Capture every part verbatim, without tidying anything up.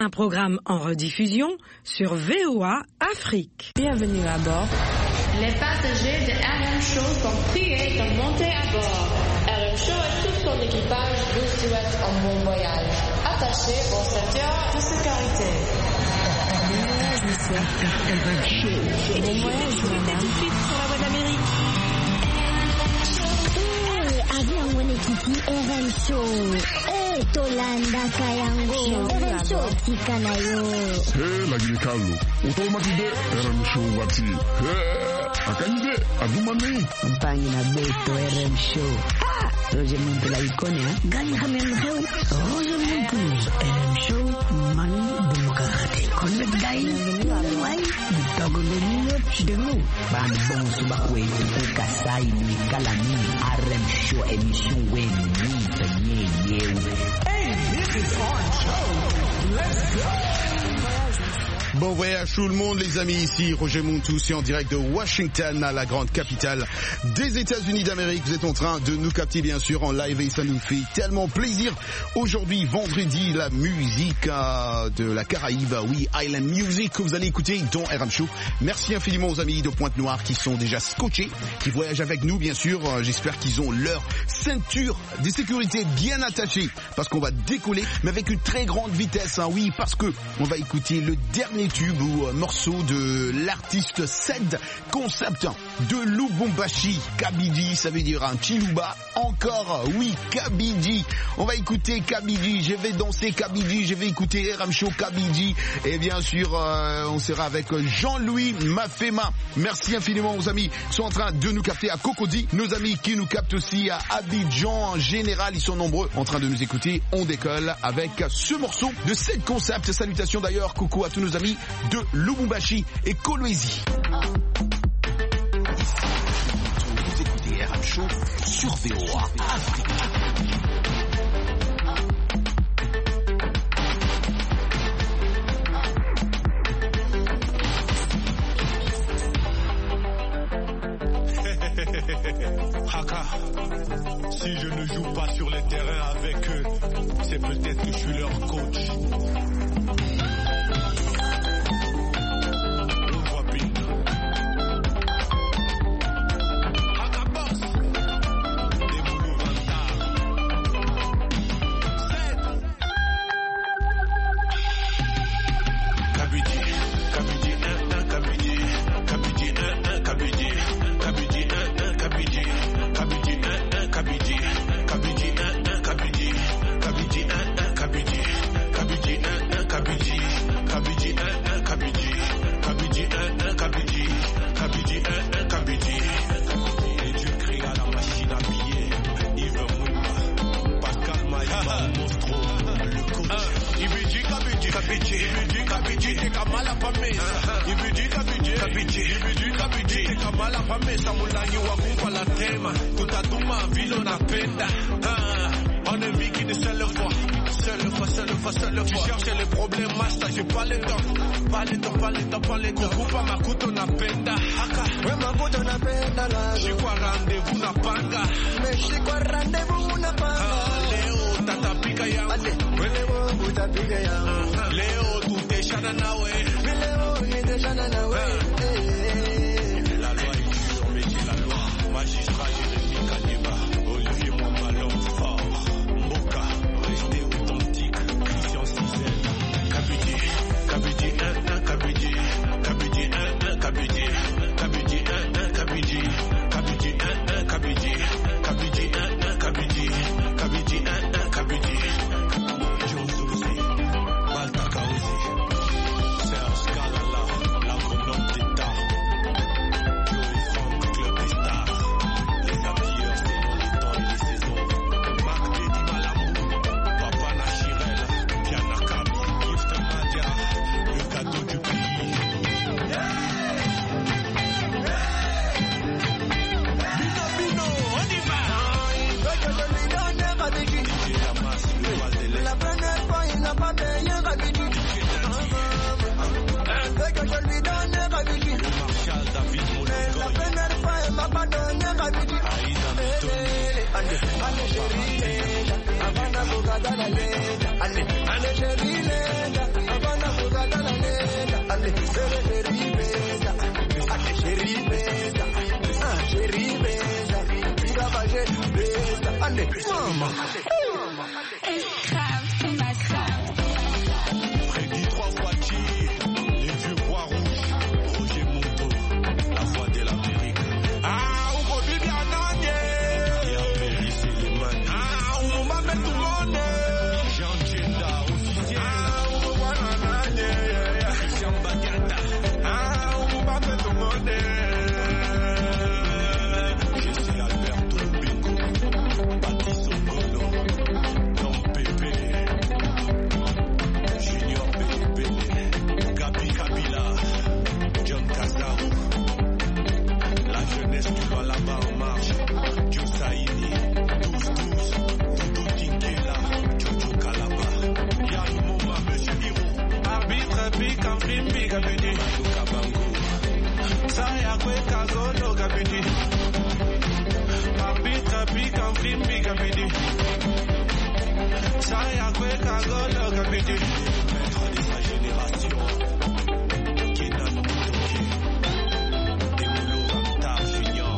Un programme en rediffusion sur V O A Afrique. Bienvenue à bord. Les passagers de R M Show sont priés de monter à bord. R M Show et tout son équipage vous souhaitent un bon voyage. Attachez vos ceintures de sécurité. Bon voyage, monsieur. R M Show. Bon voyage, madame. Tout de suite sur la voie d'Amérique. Avion Wenekiti R M Show. Eh, Tolanda Kayango. R M Show Tikanayo. Hey, lagi kalu. Utomati de R M Show wati. Hey, akanyide adumani. Mpangi na beto R M Show. Ah, Roger Muntu la ikone ha. Gani hamen heu. Roger Muntu R M Show mani demokrate. Connect dai. Wai. Togo le nino chidenu. Ban bon subakwe ukasai ni kalani R M Show émission wen ni penye yewe. Hey, this is our show. Let's go. Bon voyage tout le monde les amis, ici Roger Montoussi en direct de Washington, à la grande capitale des États-Unis d'Amérique. Vous êtes en train de nous capter bien sûr en live et ça nous fait tellement plaisir. Aujourd'hui, vendredi, la musique euh, de la Caraïbe, oui, Island Music que vous allez écouter dans R M Show. Merci infiniment aux amis de Pointe-Noire qui sont déjà scotchés, qui voyagent avec nous bien sûr. Euh, j'espère qu'ils ont leur ceinture de sécurité bien attachée parce qu'on va décoller, mais avec une très grande vitesse, hein, oui, parce que on va écouter le dernier tube ou euh, morceau de l'artiste Sed Concept de Lubumbashi. Kabidi, ça veut dire un Chiluba. Encore, oui, Kabidi. On va écouter Kabidi. Je vais danser Kabidi. Je vais écouter R M Show Kabidi. Et bien sûr, euh, on sera avec Jean-Louis Mafema. Merci infiniment aux amis qui sont en train de nous capter à Cocody. Nos amis qui nous captent aussi à Abidjan en général. Ils sont nombreux en train de nous écouter. On décolle avec ce morceau de Sed Concept. Salutations d'ailleurs, coucou à tous nos amis de Lubumbashi et Kolwezi. Vous écoutez R M Show sur V O A Afrique. Haka, si je ne joue pas sur les terrains avec eux, c'est peut-être que je suis leur coach. Serge Kalala, la colonne Freddy trois fois G, les vieux bois rouges, Roger Monto, la voix de l'Amérique. Ah, on va vivre bien nanye. Et Amélie Séléman. Ah, on va mettre tout le monde. Jean Tchenda, officiel. Ah, on va voir nanye. Christian Bagata. Ah, on va mettre tout le monde. Je suis Alberto Bingo, Baptiste Ogolo, Don Pepe, Junior Bele, Gabi Kabila, John Casaro, la jeunesse qui va là-bas en marche, Joe Saini, douze douze, Doudou Kinkela, Jojo Kalaba, Yann Moma, Monsieur Hiro, arbitre Pic en Fimbi, Gabini, Kabango, Saya Kwe Kagono, Gabini, arbitre Pic en Fimbi, Gabini, Saya Kwe Kagono, Gabini, maître de sa génération, Kenan Mutoki, Demulo Ramtar Junior.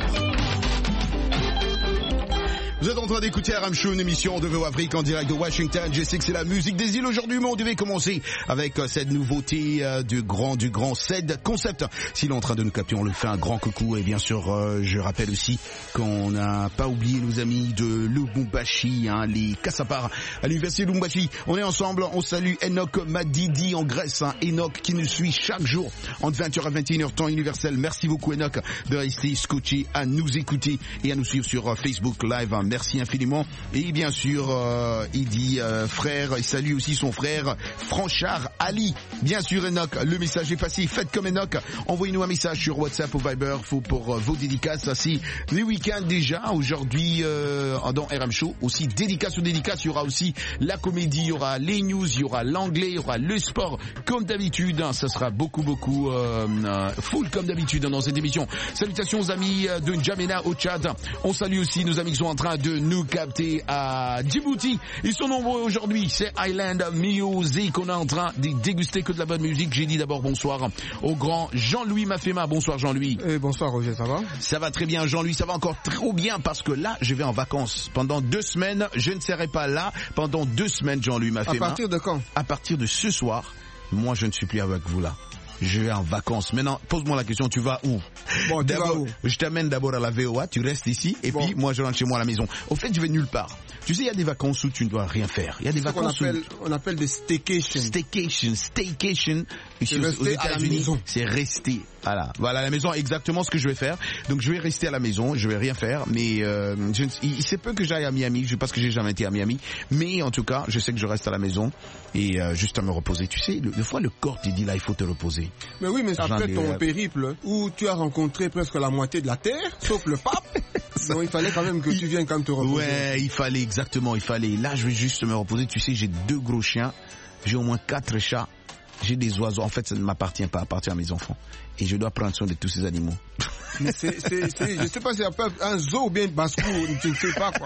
Vous êtes en train d'écouter R M Show, une émission de V O Afrique en direct de Washington. Je sais que c'est la musique des îles aujourd'hui, mais on devait commencer avec cette nouveauté euh, du grand, du grand C E D Concept. S'il est en train de nous capter, on lui fait un grand coucou. Et bien sûr, euh, je rappelle aussi qu'on n'a pas oublié nos amis de Lubumbashi, hein, les Kassapars à l'université de Lubumbashi. On est ensemble, on salue Enoch Madidi en Grèce, hein, Enoch qui nous suit chaque jour entre vingt heures à vingt et une heures temps universel. Merci beaucoup Enoch de rester scotché à nous écouter et à nous suivre sur euh, Facebook Live. Hein. Merci infiniment. Et bien sûr, euh, il dit euh, frère, il salue aussi son frère Franchard Ali. Bien sûr Enoch, le message est passé. Faites comme Enoch. Envoyez-nous un message sur WhatsApp ou Viber faut pour euh, vos dédicaces. C'est les week-ends déjà. Aujourd'hui, euh, dans R M Show, aussi dédicace ou dédicace. Il y aura aussi la comédie, il y aura les news, il y aura l'anglais, il y aura le sport. Comme d'habitude, hein, ça sera beaucoup, beaucoup euh, euh, full comme d'habitude hein, dans cette émission. Salutations aux amis de N'Djamena au Tchad. On salue aussi nos amis qui sont en train de nous capter à Djibouti. Ils sont nombreux aujourd'hui. C'est Island Music. On est en train de déguster que de la bonne musique. J'ai dit d'abord bonsoir au grand Jean-Louis Mafema. Bonsoir Jean-Louis. Et bonsoir Roger, ça va? Ça va très bien Jean-Louis, ça va encore trop bien parce que là, je vais en vacances. Pendant deux semaines, je ne serai pas là. Pendant deux semaines Jean-Louis Mafema. À partir de quand? À partir de ce soir, moi je ne suis plus avec vous là. Je vais en vacances. Maintenant, pose-moi la question, tu vas où? Bon, tu vas où? Je t'amène d'abord à la V O A, tu restes ici, et bon. Puis moi je rentre chez moi à la maison. Au fait, je vais nulle part. Tu sais, il y a des vacances où tu ne dois rien faire. Il y a des c'est vacances qu'on appelle, où... on appelle des staycations. Staycation, staycation. Ici aux, aux États-Unis, c'est rester. Voilà, voilà à la maison, exactement ce que je vais faire. Donc je vais rester à la maison, je vais rien faire, mais euh, je, il se peut que j'aille à Miami, je parce que j'ai jamais été à Miami, mais en tout cas, je sais que je reste à la maison et euh, juste à me reposer. Tu sais, le, le fois le corps te dit là, il faut te reposer. Mais oui, mais après ton euh... périple où tu as rencontré presque la moitié de la terre, sauf le pape. Donc il fallait quand même que tu viennes quand même te reposer. Ouais, il fallait exactement, il fallait. Là, je vais juste me reposer. Tu sais, j'ai deux gros chiens, j'ai au moins quatre chats. J'ai des oiseaux. En fait, ça ne m'appartient pas, appartient à mes enfants. Et je dois prendre soin de tous ces animaux. Mais c'est, c'est, c'est, je sais pas si c'est un zoo ou bien une basse-cour, tu ne sais pas quoi.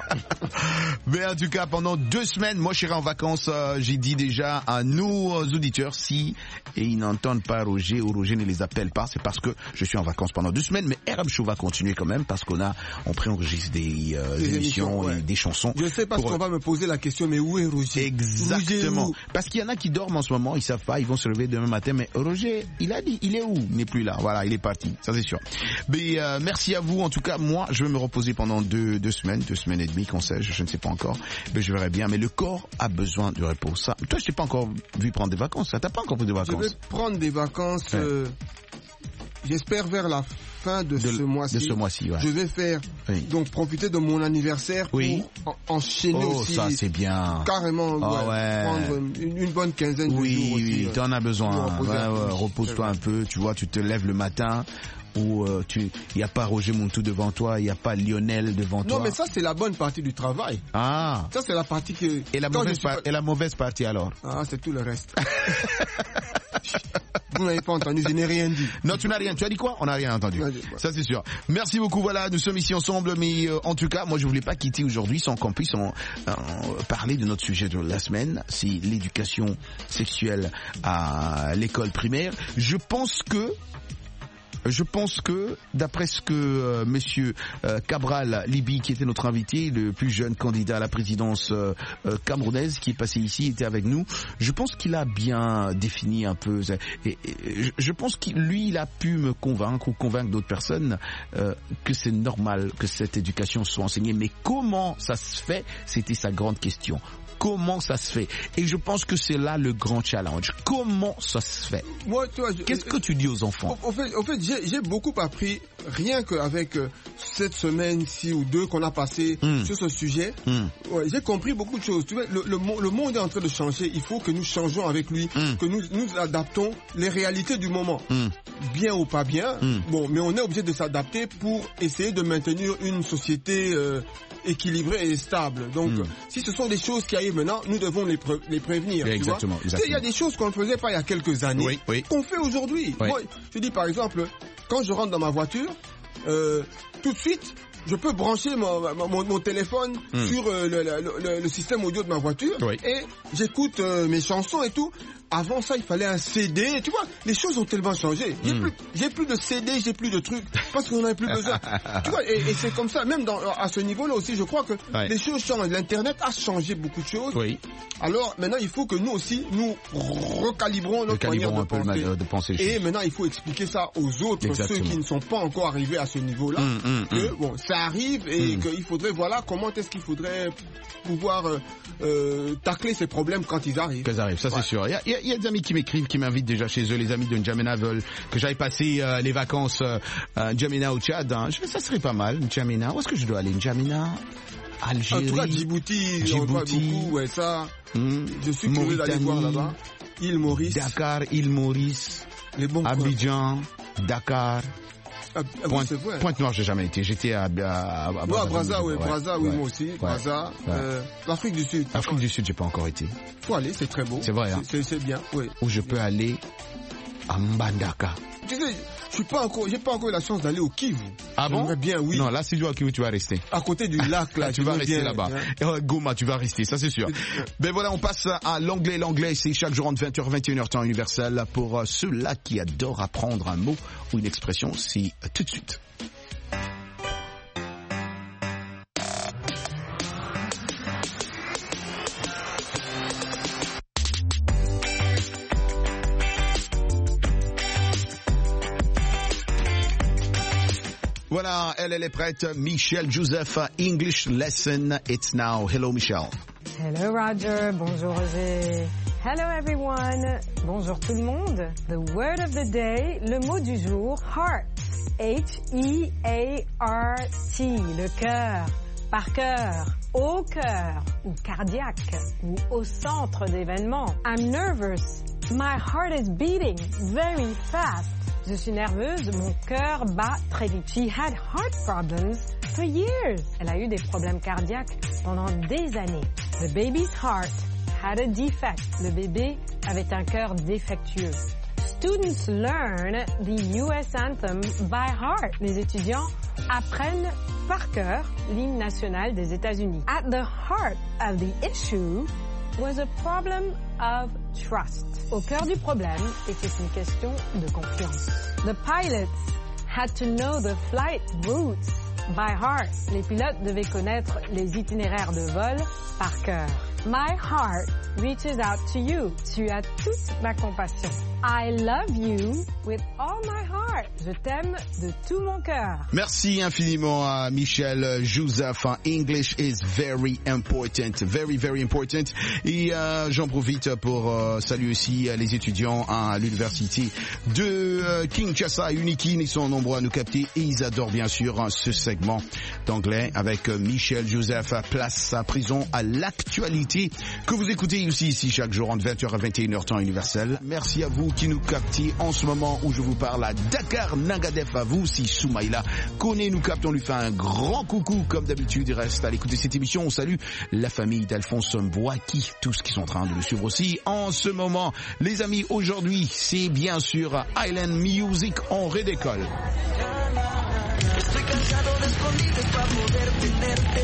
Mais en tout cas, pendant deux semaines, moi je serai en vacances. Euh, j'ai dit déjà à nos auditeurs, si et ils n'entendent pas Roger ou Roger ne les appelle pas, c'est parce que je suis en vacances pendant deux semaines. Mais R M Show va continuer quand même parce qu'on a, on préenregistre des, euh, des émissions, émissions ouais. et des chansons. Je sais parce pour... qu'on va me poser la question, mais où est Roger? Exactement. Roger, où? Parce qu'il y en a qui dorment en ce moment, ils savent pas, ils vont se lever demain matin. Mais Roger, il a dit, il est où? Il n'est plus là. Voilà, il est parti. Ça c'est sûr. Mais euh, merci à vous. En tout cas, moi, je vais me reposer pendant deux, deux semaines, deux semaines et demie, qu'on sait, je, je ne sais pas encore. Mais je verrai bien. Mais le corps a besoin de repos. Ça, toi, je t'ai pas encore vu prendre des vacances. Ça, t'as pas encore pris des vacances? Je vais prendre des vacances. Ouais. Euh, j'espère vers la fin de, de ce mois-ci. De ce mois-ci, ouais. Je vais faire oui. donc profiter de mon anniversaire oui. pour en, enchaîner oh, aussi. Ça, c'est bien. Carrément, oh, ouais, ouais. prendre une, une bonne quinzaine oui, de jours aussi. Oui, oui, t'en as besoin. Ouais, ouais, repose-toi un peu. Tu vois, tu te lèves le matin. Où euh, tu, il n'y a pas Roger Montou devant toi, il n'y a pas Lionel devant toi. Non, mais ça c'est la bonne partie du travail. Ah. Ça c'est la partie que. Et la mauvaise, par... pas... et la mauvaise partie alors? Ah, c'est tout le reste. Vous n'avez pas entendu, je n'ai rien dit. Non, tu n'as rien. Tu as dit quoi? On n'a rien entendu. Ouais, ça, c'est sûr. Merci beaucoup. Voilà, nous sommes ici ensemble, mais euh, en tout cas, moi, je voulais pas quitter aujourd'hui sans qu'on puisse en, en parler de notre sujet de la semaine. C'est l'éducation sexuelle à l'école primaire. Je pense que Je pense que, d'après ce que euh, Monsieur euh, Cabral Libi, qui était notre invité, le plus jeune candidat à la présidence euh, euh, camerounaise, qui est passé ici, était avec nous, je pense qu'il a bien défini un peu. Et, et, et, je pense qu'il lui, il a pu me convaincre ou convaincre d'autres personnes euh, que c'est normal que cette éducation soit enseignée. Mais comment ça se fait? C'était sa grande question. Comment ça se fait? Et je pense que c'est là le grand challenge. Comment ça se fait? Moi, tu vois, je, Qu'est-ce que tu dis aux enfants? Au, au fait, au fait j'ai, j'ai beaucoup appris, rien qu'avec euh, cette semaine-ci ou deux qu'on a passé mm. sur ce sujet. Mm. Ouais, j'ai compris beaucoup de choses. Tu vois, le, le, le monde est en train de changer. Il faut que nous changeons avec lui, mm. que nous nous adaptons les réalités du moment. Mm. Bien ou pas bien, mm. bon, mais on est obligé de s'adapter pour essayer de maintenir une société euh, équilibrée et stable. Donc, mm. si ce sont des choses qui arrivent maintenant, nous devons les, pré- les prévenir. Oui, exactement. Tu vois, il y a des choses qu'on ne faisait pas il y a quelques années, oui, oui. qu'on fait aujourd'hui. Oui. Moi, je dis par exemple, quand je rentre dans ma voiture, euh, tout de suite, je peux brancher mon, mon, mon téléphone mm. sur euh, le, le, le, le système audio de ma voiture oui. et j'écoute euh, mes chansons et tout. Avant ça, il fallait un C D. Tu vois, les choses ont tellement changé. J'ai, mm. plus, j'ai plus de C D, j'ai plus de trucs parce qu'on n'en a plus besoin. Tu vois, et, et c'est comme ça. Même dans, à ce niveau-là aussi, je crois que ouais. les choses changent. L'Internet a changé beaucoup de choses. Oui. Alors maintenant, il faut que nous aussi, nous recalibrons notre manière de penser. De penser et maintenant, il faut expliquer ça aux autres, exactement. Ceux qui ne sont pas encore arrivés à ce niveau-là. Mm, mm, que, mm. bon, ça arrive et mm. qu'il faudrait, voilà, comment est-ce qu'il faudrait pouvoir euh, euh, tacler ces problèmes quand ils arrivent. Quand ils arrivent, ça ouais. c'est sûr. Il y a, il y a Il y a des amis qui m'écrivent, qui m'invitent déjà chez eux. Les amis de N'Djamena veulent que j'aille passer euh, les vacances euh, à N'Djamena au Tchad. Hein. Je, ça serait pas mal, N'Djamena. Où est-ce que je dois aller? N'Djamena, Algérie, en tout cas, Djibouti, Djibouti, on voit beaucoup, ouais, ça. Hmm, je suis curieux d'aller voir là-bas. Île Maurice, Dakar, Île Maurice, les bons Abidjan, coins. Dakar. Ah, ah, Pointe, Pointe-Noire, j'ai jamais été. J'étais à, à, à, à Brazza. Brazza, oui, ouais, Brazza, oui, ouais, moi aussi. Ouais, Brazza. Ouais. Euh, L'Afrique du Sud. L'Afrique du Sud, j'ai pas encore été. Faut aller, c'est très beau. C'est vrai, hein. C'est, c'est bien, oui. Où je peux aller à Mbandaka. Tu sais, je suis pas encore, j'ai pas encore eu la chance d'aller au Kivu. Ah bon? J'aimerais bien, oui. Non, là, si tu vas au Kivu, tu vas rester. À côté du lac, là. tu vas rester bien, là-bas. Hein. Goma, tu vas rester, ça c'est sûr. Mais voilà, on passe à l'anglais. L'anglais, c'est chaque jour entre vingt heures, vingt et une heures temps universel. Pour ceux-là qui adorent apprendre un mot ou une expression, c'est tout de suite. Voilà, elle, elle est prête. Michelle Joseph, English lesson. It's now. Hello, Michelle. Hello, Roger. Bonjour, Roger. Hello, everyone. Bonjour tout le monde. The word of the day, le mot du jour, heart. H E A R T, le cœur. Par cœur, au cœur, ou cardiaque, ou au centre d'événements. I'm nervous. My heart is beating very fast. Je suis nerveuse, mon cœur bat très vite. She had heart problems for years. Elle a eu des problèmes cardiaques pendant des années. The baby's heart had a defect. Le bébé avait un cœur défectueux. Students learn the U S anthem by heart. Les étudiants apprennent par cœur l'hymne national des États-Unis. At the heart of the issue was a problem of trust. Au cœur du problème était une question de confiance. The pilots had to know the flight routes by heart. Les pilotes devaient connaître les itinéraires de vol par cœur. My heart reaches out to you. Tu as toute ma compassion. I love you with all my heart. Je t'aime de tout mon cœur. Merci infiniment à Michelle Joseph. English is very important. Very, very important. Et euh, j'en profite pour euh, saluer aussi les étudiants à l'université de euh, Kinshasa. Unikin, ils sont nombreux à nous capter et ils adorent bien sûr ce segment. segment d'anglais avec Michel Joseph. Place à présent à l'actualité que vous écoutez aussi ici chaque jour entre vingt heures à vingt et une heures temps universel. Merci à vous qui nous captez en ce moment où je vous parle à Dakar, Nangadef, à vous aussi Soumaïla. Connaît nous capte, on lui fait un grand coucou comme d'habitude. Il reste à l'écouter cette émission. On salue la famille d'Alphonse Mbouaki, tous qui sont en train de le suivre aussi en ce moment. Les amis, aujourd'hui, c'est bien sûr Island Music en redécolle. Estoy cansado de escondites para poder tenerte.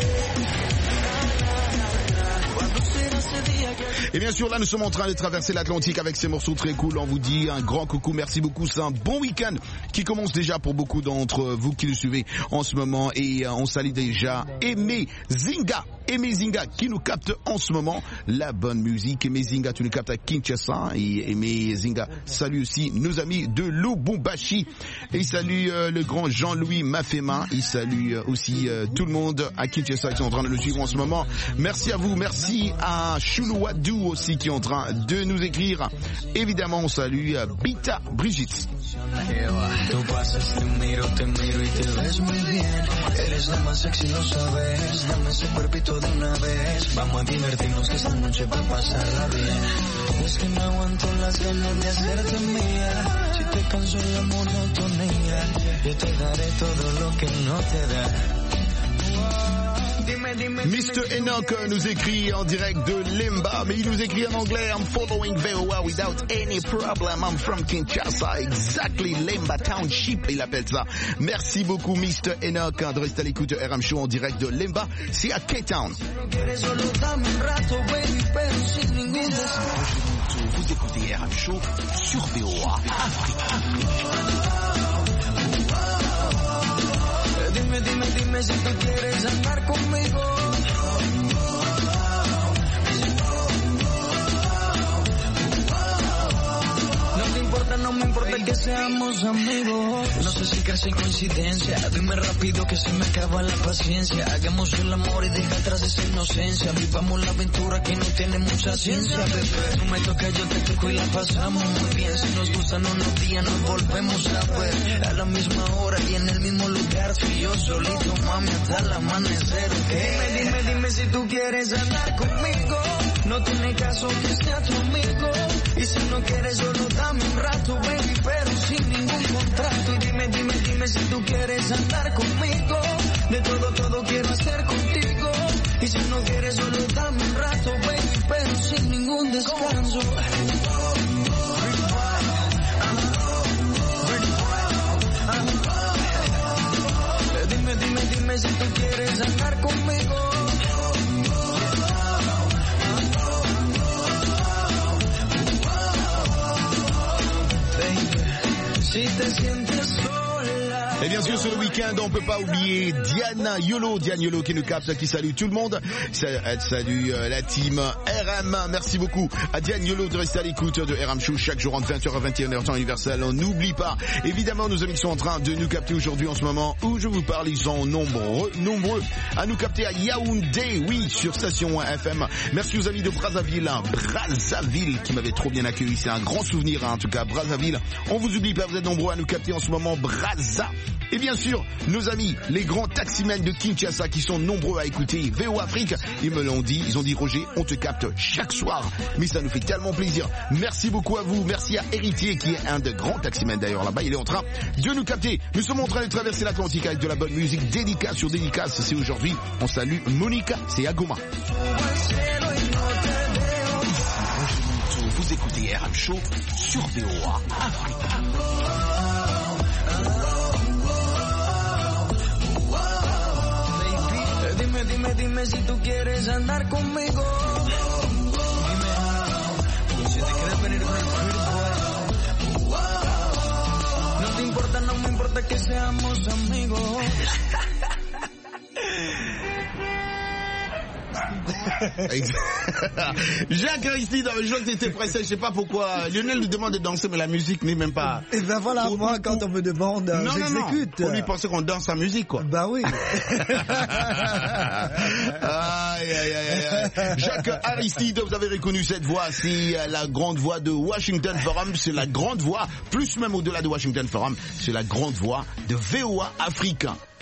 Et bien sûr, là, nous sommes en train de traverser l'Atlantique avec ces morceaux très cool. On vous dit un grand coucou, merci beaucoup. C'est un bon week-end qui commence déjà pour beaucoup d'entre vous qui le suivez en ce moment. Et on salue déjà Aimé Zinga. Aimé Zinga qui nous capte en ce moment la bonne musique. Aimé Zinga, tu nous captes à Kinshasa. Et Aimé Zinga salue aussi nos amis de Lubumbashi. Et il salue euh, le grand Jean-Louis Mafema. Il salue euh, aussi euh, tout le monde à Kinshasa qui sont en train de le suivre en ce moment. Merci à vous, merci à Choulouadou aussi qui est en train de nous écrire. Évidemment, on salue euh, Bita Brigitte. Tú pasas, te miro, te miro y te ves muy bien. Eres la más sexy, lo sabes. Dame ese cuerpito de una vez. Vamos a divertirnos que esta noche va a pasarla bien. Es que no aguanto las ganas de hacerte mía. Si te canso la monotonía, yo te daré todo lo que no te da. mister Enoch nous écrit en direct de Lemba, mais il nous écrit en anglais. I'm following V O A without any problem. I'm from Kinshasa, exactly Lemba Township, il appelle ça. Merci beaucoup mister Enoch de rester à l'écoute de R M Show en direct de Lemba. C'est à Cape Town. Vous écoutez R M Show sur V O A Afrique. Dime, dime, dime si tú quieres andar conmigo. No te importa, no me importa que seamos amigos. No sé si casi coincidencia. Dime rápido que se me acaba la paciencia. Hagamos el amor y deja atrás esa inocencia. Vivamos la aventura que no tiene mucha ciencia, bebé. No me toca, yo te toco y la pasamos muy bien. Si nos gustan unos días nos volvemos a ver. A la misma hora y en el mismo lugar. Si yo solito, mami, hasta el amanecer, ¿ok? Dime, dime, dime si tú quieres andar conmigo. No tiene caso que sea tu amigo. Y si no quieres solo dame un rato, baby, pero sin ningún contrato. Y dime, dime, dime si tú quieres andar conmigo. De todo, todo quiero hacer contigo. Y si no quieres solo dame un rato, baby, pero sin ningún descanso. Dime, dime, dime si tú quieres andar conmigo. Si te sientes sola. Et bien sûr, sur le week-end, on peut pas oublier Diane Yolo, Diane Yolo qui nous capte, qui salue tout le monde. Elle salue euh, la team R M. Merci beaucoup à Diane Yolo de rester à l'écoute de R M Show chaque jour entre vingt heures à vingt et une heures temps universel. On n'oublie pas, évidemment, nos amis qui sont en train de nous capter aujourd'hui en ce moment où je vous parle, ils sont nombreux, nombreux à nous capter à Yaoundé, oui, sur Station F M. Merci aux amis de Brazzaville, hein, Brazzaville qui m'avaient trop bien accueilli. C'est un grand souvenir, hein, en tout cas, Brazzaville. On vous oublie pas, vous êtes nombreux à nous capter en ce moment, Brazza. Et bien sûr, nos amis, les grands taximens de Kinshasa qui sont nombreux à écouter V O Afrique, ils me l'ont dit, ils ont dit Roger, on te capte chaque soir, mais ça nous fait tellement plaisir. Merci beaucoup à vous, merci à Héritier qui est un des grands taximens d'ailleurs là-bas, il est en train de nous capter. Nous sommes en train de traverser l'Atlantique avec de la bonne musique, dédicace sur dédicace, c'est aujourd'hui, on salue Monica, c'est Agoma. Vous écoutez R M Show sur V O A Afrique. Dime, dime, dime si tú quieres andar conmigo. Dime si te quieres venir con el pretty boy. No te importa, no me importa que seamos amigos. Jacques Aristide, je vois que t'étais pressé, je sais pas pourquoi. Lionel nous demande de danser, mais la musique n'est même pas. Et ben voilà, pour, moi, quand on me demande, non, j'exécute. Non, non. On lui pensait qu'on danse sa musique, quoi. Bah oui. Aïe, aïe, aïe, aïe. Jacques Aristide, vous avez reconnu cette voix, c'est la grande voix de Washington Forum, c'est la grande voix, plus même au-delà de Washington Forum, c'est la grande voix de V O A Afrique.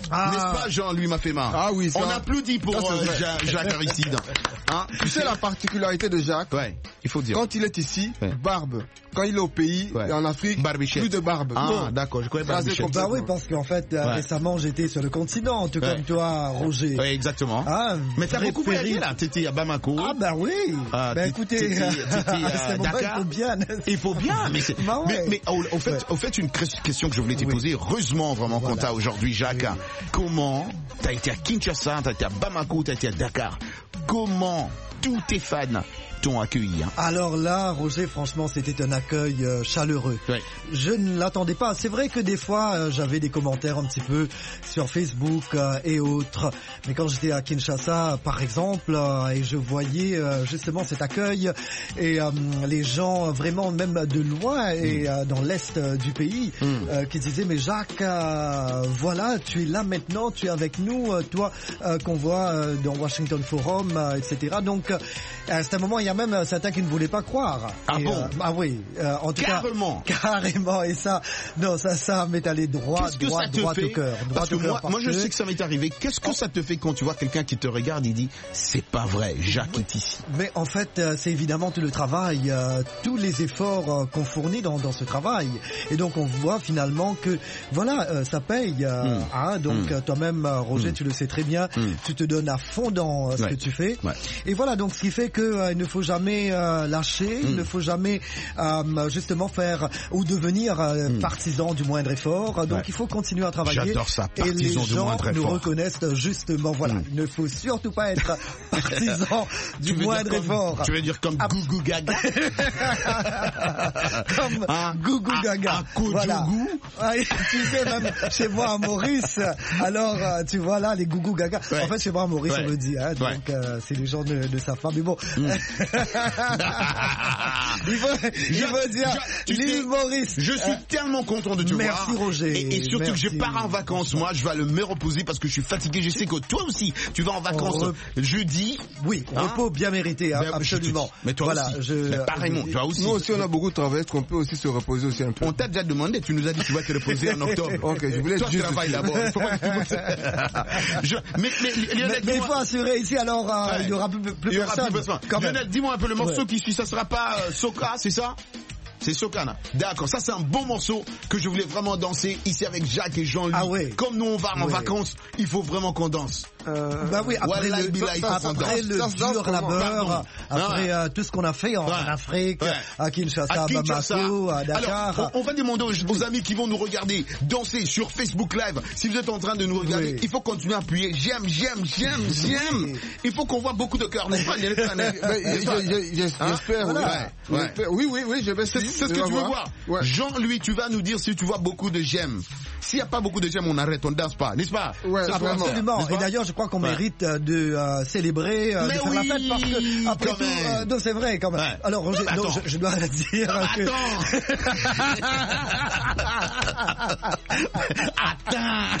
Ah. N'est-ce pas, Jean-Louis Mafema? Ah oui, ça. On applaudit pour ça, euh, Jacques, Jacques Aristide. Hein? Tu sais la particularité de Jacques? Ouais, il faut dire. Quand il est ici, ouais. barbe. Quand il est au pays, ouais. et en Afrique, Barbichette. plus de barbe. Ah, bon. d'accord, je connais Barbichette. Bah oui, parce qu'en fait, ouais. récemment, j'étais sur le continent, tout ouais. comme toi, Roger. Oui, exactement. Ah, mais t'as beaucoup voyagé là, t'étais à Bamako. Ah bah oui. Ah, bah écoutez, t'étais, t'étais à Dakar. Il faut bien. Il faut bien, mais c'est... bah ouais. Mais, mais au, au, fait, ouais. au fait, une question que je voulais te oui. poser, heureusement vraiment voilà. qu'on t'a aujourd'hui, Jacques. Oui. Comment t'as été à Kinshasa, t'as été à Bamako, t'as été à Dakar. Comment tous tes fans t'ont accueilli, hein. Alors là, Roger, franchement, c'était un accueil euh, chaleureux. Oui. Je ne l'attendais pas. C'est vrai que des fois, euh, j'avais des commentaires un petit peu sur Facebook euh, et autres. Mais quand j'étais à Kinshasa, par exemple, euh, et je voyais euh, justement cet accueil et euh, les gens vraiment même de loin et euh, dans l'est euh, du pays mm. euh, qui disaient mais Jacques, euh, voilà, tu es là maintenant, tu es avec nous, euh, toi euh, qu'on voit euh, dans Washington Forum, euh, et cetera. Donc à ce moment, il y a même certains qui ne voulaient pas croire. Ah et, bon euh, Ah oui, euh, en tout carrément. cas, carrément. Et ça, non, ça, ça m'est allé droit, Qu'est-ce que droit, ça te droit fait au cœur. Parce que moi, parce moi, je que... sais que ça m'est arrivé. Qu'est-ce que oh. ça te fait quand tu vois quelqu'un qui te regarde et dit, c'est pas vrai, Jacques est ici. Mais en fait, euh, c'est évidemment tout le travail, euh, tous les efforts euh, qu'on fournit dans, dans ce travail. Et donc, on voit finalement que, voilà, euh, ça paye. Euh, mm. hein, donc, mm. toi-même, Roger, mm. tu le sais très bien, mm. tu te donnes à fond dans euh, ce ouais. que tu fais. Ouais. Et voilà, donc, ce qui fait que euh, il ne faut jamais euh, lâcher, mm. il ne faut jamais euh, justement faire ou devenir euh, mm. partisan du moindre effort. Donc, ouais. il faut continuer à travailler. J'adore ça, partisan et les du gens moindre nous effort. reconnaissent justement. Voilà, mm. il ne faut surtout pas être partisan du moindre comme, effort. Tu veux dire comme Abs- Gougou Gaga Comme ah, Gougou Gaga. À, à voilà. Ah, tu sais, même chez moi à Maurice, alors euh, tu vois là les Gougou Gaga. Ouais. En fait, chez moi à Maurice, ouais. on le dit, hein, donc ouais. euh, c'est les gens de, de sa femme. Mais bon, mm. il faut, il faut dire, l'île Maurice. Je suis euh, tellement content de te merci voir. Merci Roger. Et, et surtout merci, que je pars en vacances, moi, je vais le me reposer parce que je suis fatigué. Je sais que toi aussi, tu vas en vacances rep... jeudi. Oui, hein? Repos bien mérité, hein, absolument. Mais toi voilà, aussi. Je... Mais pareillement, toi aussi. Nous aussi, on a beaucoup travaillé. Est-ce qu'on peut aussi se reposer aussi un peu? On t'a déjà demandé. Tu nous as dit que tu vas te reposer en octobre. Ok, je voulais toi, juste. Toi, travaille d'abord. Il faut pas que tu je... Mais, mais, Lionel, mais, mais il faut assurer ici, alors euh, ouais. il n'y aura plus, plus il y aura personne. Plus personne. Lionel, dis-moi un peu le morceau ouais. qui suit. Ça sera pas euh, Soka, c'est ça? C'est Sokana. D'accord, ça c'est un bon morceau que je voulais vraiment danser ici avec Jacques et Jean-Louis. Ah oui. Comme nous on va en oui. vacances, il faut vraiment qu'on danse. Euh, bah oui, après voilà, le, Bila, il faut après après le danse, dur danse, labeur, après ouais. euh, tout ce qu'on a fait en, ouais. en Afrique, ouais. à Kinshasa, à Bamako, à Dakar. Alors, on, on va demander aux, aux amis qui vont nous regarder danser sur Facebook Live. Si vous êtes en train de nous regarder, oui. il faut continuer à appuyer j'aime, j'aime, j'aime, j'aime. Oui. Il faut qu'on voit beaucoup de cœurs, n'est-ce pas? J'espère, oui. Oui, oui, je vais. C'est ce que tu veux voir. Jean-Louis, tu vas nous dire si tu vois beaucoup de j'aime. S'il n'y a pas beaucoup de j'aime, on arrête, on ne danse pas, n'est-ce pas? Ouais, absolument. Et d'ailleurs, je crois qu'on ouais. mérite de euh, célébrer, euh, de faire oui, la fête, parce que après tout, euh, non, c'est vrai quand même. Ouais. Alors, Roger, non, je, je dois dire non, que... Attends.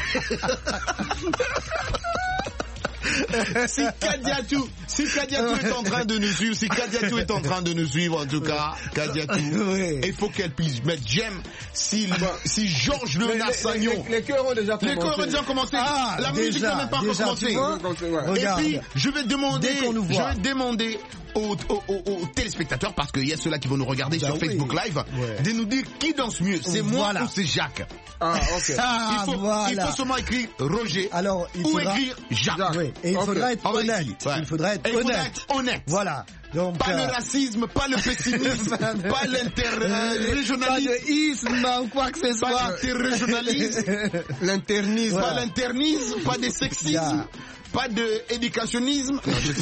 Si Kadiatou, si Kadiatou est en train de nous suivre, si Kadiatou est en train de nous suivre, en tout cas, Kadiatou, oui. il faut qu'elle puisse mettre j'aime. Si, si Georges Le Nassagnon. Les, les, les chœurs ont déjà commencé. Les chœurs ont déjà commencé. Ah, la déjà, musique n'a même pas encore commencé. Et puis, je vais demander, je vais demander aux, aux, aux, aux téléspectateurs, parce qu'il y a ceux-là qui vont nous regarder bah sur oui. Facebook Live, ouais. de nous dire qui danse mieux. C'est voilà. moi ou c'est Jacques? Ah, ok. Ah, il, faut, voilà. il faut seulement écrire Roger. Alors, il ou faudra... écrire Jacques. Jacques. Oui. Et il okay. faudra être honnête. Ouais. Il faudra être Et honnête. faudra être honnête. Voilà. Donc, pas euh... le racisme, pas le pessimisme, pas l'interrégionalisme, pas de isme ou quoi que ce soit, pas l'interrégionalisme, l'internisme, pas l'internisme, pas de sexisme. Yeah. Pas d'éducationnisme.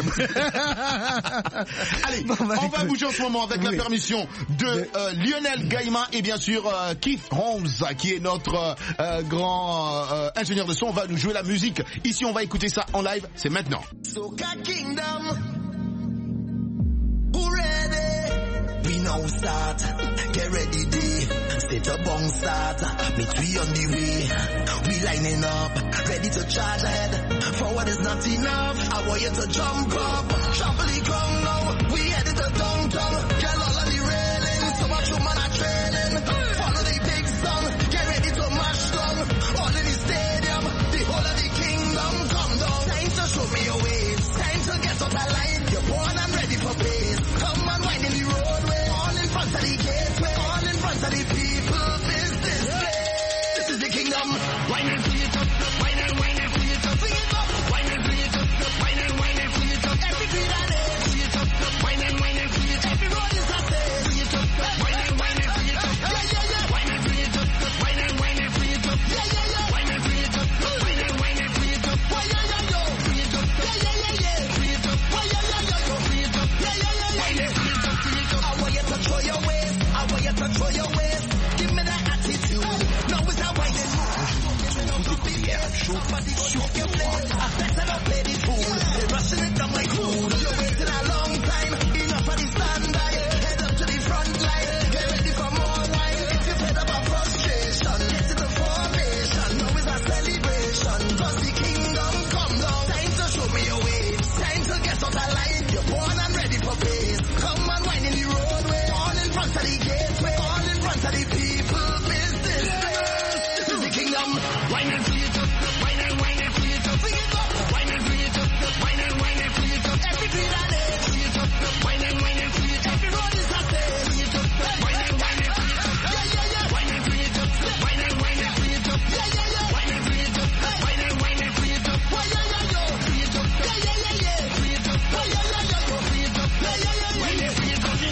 Allez, bon, bah, on va bouger en ce moment avec oui. la permission de euh, Lionel Gaïma et bien sûr euh, Keith Holmes, qui est notre euh, grand euh, ingénieur de son. On va nous jouer la musique. Ici, on va écouter ça en live. C'est maintenant. Soca Kingdom. Who ready? We now start. Get ready, day. Set a bong start. Meet we on the way. We lining up, ready to charge ahead. Forward is not enough. I want you to jump up. Shuffle come now. We headed to downtown. Get all on the railing. So much woman are trailing. Follow the big song. Get ready to mash down. All in the stadium. The whole of your waist. Give me that attitude. Now it's a whining somebody shook your place. I better not play the fool. They're rushing it down like food. You're waiting a long time. Enough of the standby. Head up to the front line. Get ready for more wine. If you're fed up of frustration, get to the formation. Now it's a celebration. Cause the kingdom come down. Time to show me your way. Time to get out of line. You're born and ready for pace. Come and wine in the roadway. All in front of the gateway. All in front of the people. Business place. This is the kingdom. Wine and free it up. Wine and wine and free it up. Free it up. Wine and free it up. Wine and wine and free it up. Every beat I lay. Free it up. Wine and wine and free it up. Every road is a day. Free it up. Wine and wine and free it up. Yeah, yeah, yeah. Wine and free it up. Wine and wine and free it up. Yeah, yeah, yeah. Wine and free it up. Wine and wine and free it up. Why, yeah, yeah, yo. Free it up. Yeah, yeah, yeah, yeah. Free it up. Why, yeah, yeah, yeah, yo. Free it up. Yeah, yeah, yeah, yeah. Wine and free it up.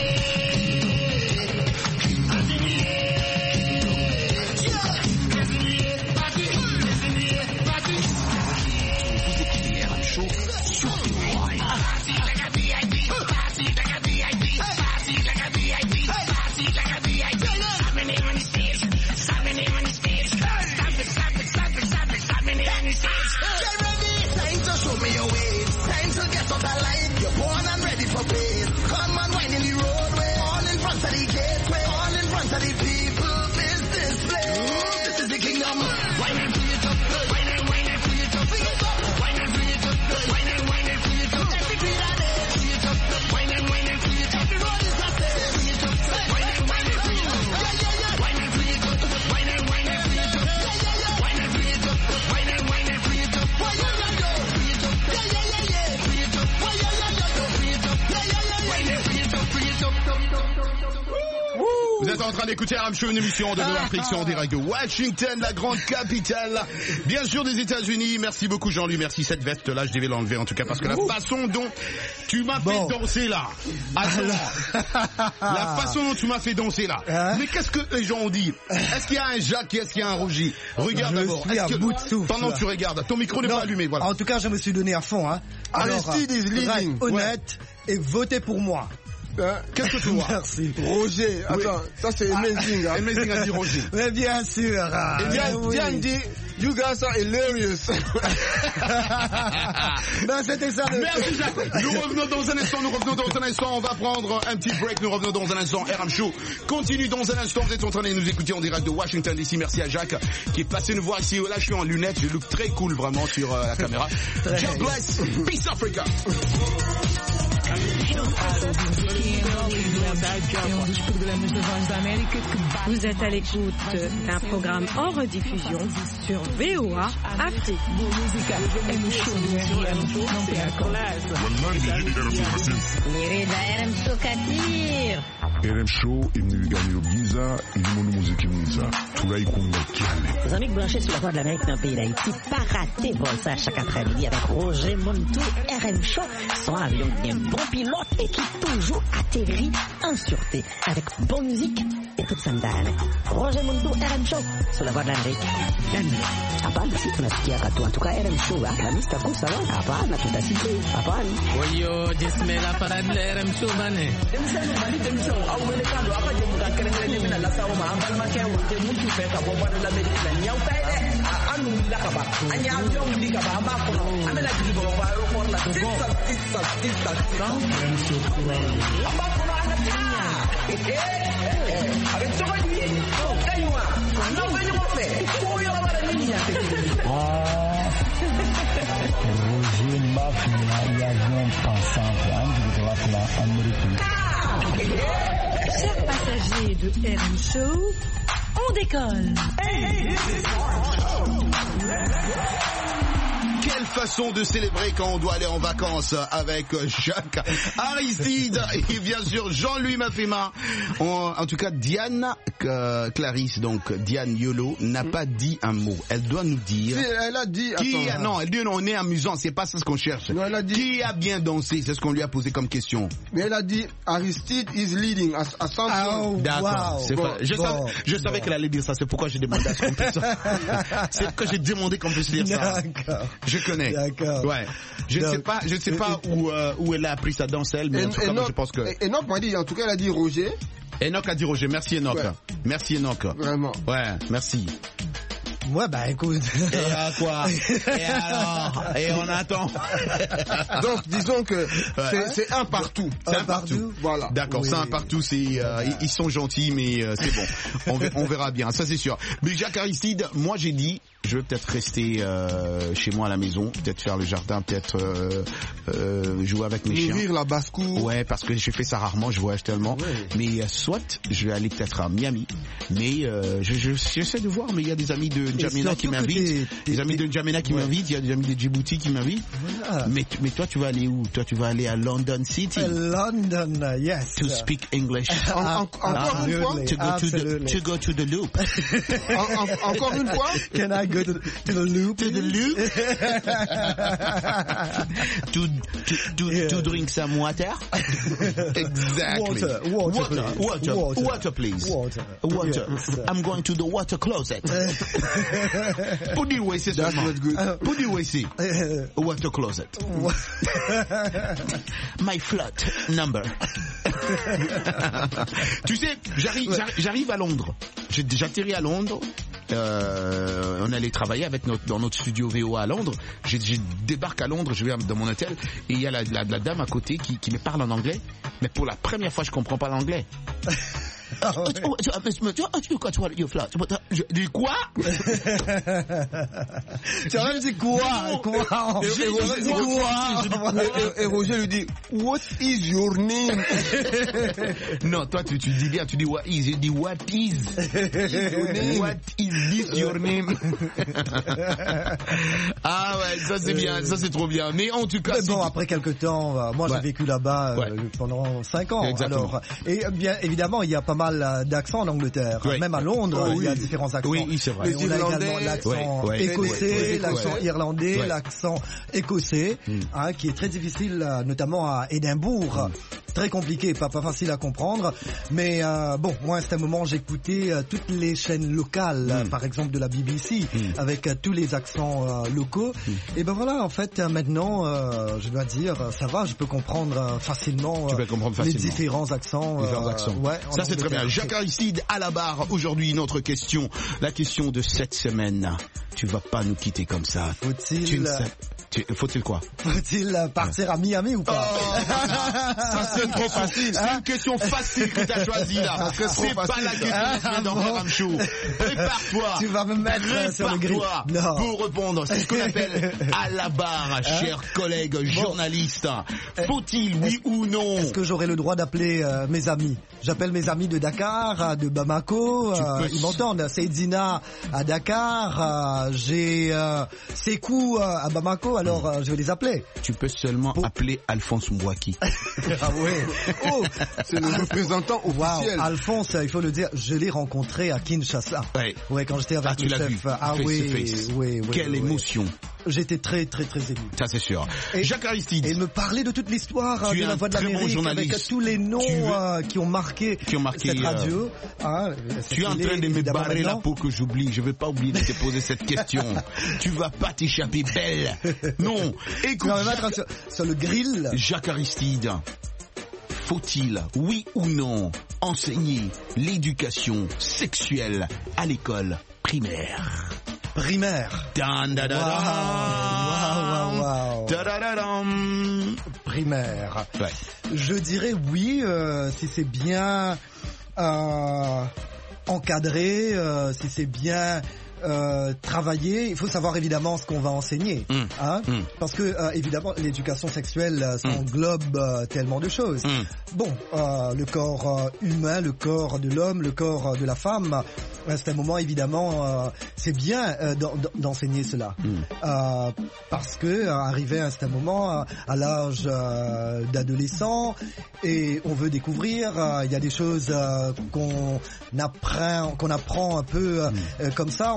Vous êtes en train d'écouter R M Show, une émission de l'Afrique en direct de Washington, la grande capitale, bien sûr des États-Unis. Merci beaucoup Jean-Louis, merci cette veste là, je devais l'enlever en tout cas parce que la façon dont tu m'as bon. fait danser là, attends, la façon dont tu m'as fait danser là. Hein? Mais qu'est-ce que les gens ont dit? Est-ce qu'il y a un Jacques et est-ce qu'il y a un Roger? Regarde d'abord. Est-ce que bout de souffle, pendant que tu regardes, ton micro n'est pas allumé, voilà. En tout cas, je me suis donné à fond, hein. Aristide is leading. Honnête ouais. Et votez pour moi. Hein? Qu'est-ce que tu vois? Merci. Roger, attends, oui. Ça c'est amazing. Hein? Amazing a dit Roger. Mais bien sûr. Hein? Et Diane, oui. Diane dit, you guys are hilarious. Ben c'était ça. Le... Merci Jacques. Nous revenons dans un instant, nous revenons dans un instant, on va prendre un petit break, nous revenons dans un instant. R M Show continue dans un instant, vous êtes en train de nous écouter en direct de Washington D C. Merci à Jacques qui est passé nous voir ici. Là je suis en lunettes, je look très cool vraiment sur euh, la caméra. God bless, Peace Africa. Vous êtes à l'écoute d'un programme en rediffusion sur V O A Afrique. R M Show imnigani Giza ilimono muziki mwiza tulaikunga kiale. Les amis branchés sur la voie de l'Amérique dans le pays d'Haïti, pas rater vol ça chaque après-midi avec Roger Montou. R M Show, son avion qui est un bon pilote et qui toujours atterrit en sûreté avec bonne musique et toute sandale. Roger Montou, R M Show, sur la voie de l'Amérique. Hapana, si tunasikia katu. En tout cas, R M Show, Alhamisi taku sawa. Hapana, tutasikia. Hapana. Oyo, jismela para R M Show bane. au melekando apa je muka kere ni mina la sawo ma ambal ma ke wote mutu fe ka bo ba la America la nyaw tay de anu la ka ba anya yo ndi ka ba ma ko amela ji bo ba ro ko la ko tissa tissa tissa amba ko na na eh eh avec to ba ni o kaywa na ba ni mo fe ko yo ba la ni ya ah Roger Mafia y a un passant de la place américaine. Chers passagers de R M Show, on décolle. Hey, quelle façon de célébrer quand on doit aller en vacances avec Jacques, Aristide et bien sûr Jean-Louis Mafema. En, en tout cas, Diane euh, Clarisse, donc Diane Yolo, n'a pas dit un mot. Elle doit nous dire. Si, elle a dit. Qui attends, a, non, elle dit non, on est amusant, c'est pas ça ce qu'on cherche. Non, elle a dit. Qui a bien dansé, c'est ce qu'on lui a posé comme question. Mais elle a dit Aristide is leading à, à cent oh, d'accord. Wow. Bon, je, bon, savais, je bon. savais qu'elle allait dire ça. C'est pourquoi j'ai demandé à ce qu'on puisse. C'est pourquoi j'ai demandé qu'on puisse dire ça. Je Je connais. D'accord. Ouais. Je ne Donc, sais pas, je ne sais pas où, euh, où elle a appris sa danse, elle, mais Et- en tout cas, et moi, Enoch- je pense que... et- Enoch m'a dit, en tout cas, elle a dit Roger. Enoch a dit Roger. Merci Enoch. Ouais. Merci Enoch. Vraiment. Ouais, merci. Ouais, bah écoute. Et à quoi? Et alors? Et on attend. Donc, disons que c'est- c'est un partout. C'est un, Un partout. partout, voilà. D'accord, Oui. c'est un partout. C'est euh, ils- ils sont gentils, mais euh, c'est bon. On, ver- on verra bien. Ça c'est sûr. Mais Jacques Aristide, moi j'ai dit, je vais peut-être rester euh, chez moi à la maison, peut-être faire le jardin, peut-être euh, euh, jouer avec mes chiens. Nourrir la basse-cour. Ouais, parce que j'ai fait ça rarement, je voyage tellement. Mais euh, soit je vais aller peut-être à Miami, mais euh, je, je, j'essaie de voir, mais il y a des amis de N'Djamena qui surtout que m'invitent, t'es- t'es- des amis de N'Djamena qui Ouais. m'invitent, il y a des amis de Djibouti qui m'invitent. Voilà. Mais, mais toi tu vas aller où? Toi tu vas aller à London City. London, uh, yes. To speak English. En- en- encore une fois. To go to the, Absolutely. to go to the loop. En- en- encore une fois. Can I go to, to the loop? To the loop. to, to, to, Yeah. to drink some water. Exactly. Water, water, water, please. water, Water. water, please. Water. Water. Yes. I'm going to the water closet. Pour dire où c'est That's seulement. not good. Pour dire où c'est. Water closet. My flight number. Tu sais, j'arrive, j'arrive- j'arrive à Londres. J'ai- J'atterris à Londres. Euh, on allait travailler avec notre, dans notre studio V O A à Londres. Je, je débarque à Londres, je vais dans mon hôtel et il y a la, la, la dame à côté qui, qui me parle en anglais. Mais pour la première fois, je comprends pas l'anglais. Ah ouais. Oh, tu as dit quoi? Tu as même dit quoi? Quoi? J'ai J'ai dit dit quoi? quoi? Et, et Roger lui dit, what is your name? Non, toi tu, tu dis bien, tu dis what is, je dis what is. What is this your name? Ah ouais, ça c'est bien, ça c'est trop bien. Mais en tout cas, Mais bon, c'est- après quelques temps, euh, moi Ouais. j'ai vécu là-bas euh, Ouais. pendant cinq ans. Exactement. Alors, et euh, bien évidemment, il y a pas mal euh, d'accents en Angleterre. Ouais. Même à Londres, Oh, il y a oui. différents accents. Oui, oui, c'est vrai. Et Les on a Irlandais, également l'accent ouais, ouais. écossais, Ouais. l'accent Ouais. irlandais, Ouais. l'accent écossais, Mm. hein, qui est très difficile, euh, notamment à Édimbourg. Très compliqué, pas, pas facile à comprendre. Mais euh, bon, moi à cet moment, j'écoutais euh, toutes les chaînes locales, euh, par exemple de la B B C, Mm. avec euh, tous les accents euh, locaux. Et ben voilà, en fait, euh, maintenant, euh, je dois dire, euh, ça va, je peux comprendre euh, facilement, Tu euh, peux comprendre les facilement. différents accents. Différents euh, accents. ouais, en Ça c'est très bien. Angleterre. Jacques Aristide à la barre. Aujourd'hui, notre question, la question de cette semaine. Tu vas pas nous quitter comme ça. Faut-il, Tu ne sais- tu- Faut-il quoi? faut-il euh, partir à Miami ou pas? Ça c'est trop facile. C'est une question facile que tu as choisie là. serait trop C'est pas facile, la ça. question que dans bon. le Ram Show. Prépare-toi. Tu vas me mettre euh, sur le grill. Prépare-toi Non. pour répondre. C'est ce qu'on appelle à la barre, chers collègues journalistes. Faut-il, oui ou non? Est-ce que j'aurai le droit d'appeler euh, mes amis? J'appelle mes amis de Dakar, euh, de Bamako, Tu euh, peux- ils m'entendent. Seydina à Dakar, euh, j'ai euh, Sekou euh, à Bamako, alors euh, je vais les appeler. Tu peux seulement appeler Alphonse Mbouaki. Ah ouais. Oh, C'est le représentant wow. officiel. Alphonse, il faut le dire, je l'ai rencontré à Kinshasa. Ouais. Ouais, quand j'étais avec Ah, tu le l'as chef. vu. Ah Face oui, to face. oui, oui. Quelle oui. émotion. J'étais très, très, très ému. Ça c'est sûr. Et- Jacques Aristide. Et me parler de toute l'histoire hein, Tu de es la un Voix de très bon l'Amérique journaliste. avec tous les noms Tu veux- euh, qui ont marqué, Qui ont marqué, cette euh, radio. Hein, Tu es en train de me barrer là pour que j'oublie. Je vais pas oublier de te poser cette question. Tu vas pas t'échapper, belle. Non. Tu Écoute, vas me mettre Jacques, sur, sur le grill. Jacques Aristide. Faut-il, oui ou non, enseigner l'éducation sexuelle à l'école primaire? Primaire. Dan, da, da, da. Waouh, waouh, waouh. Da, da, da, dam. Primaire. Ouais. Je dirais oui, euh, si c'est bien euh, encadré, euh, si c'est bien euh, travaillé. Il faut savoir évidemment ce qu'on va enseigner, Mm. hein, Mm. parce que euh, évidemment l'éducation sexuelle euh, ça englobe euh, tellement de choses. Mm. Bon, euh, le corps euh, humain, le corps de l'homme, le corps euh, de la femme. À cet moment, évidemment, euh, c'est bien euh, d'en- d'enseigner cela, Mm. euh, parce que euh, arrivé à un moment, euh, à l'âge euh, d'adolescent, et on veut découvrir, euh, il y a des choses euh, qu'on apprend, qu'on apprend un peu euh, euh, comme ça, on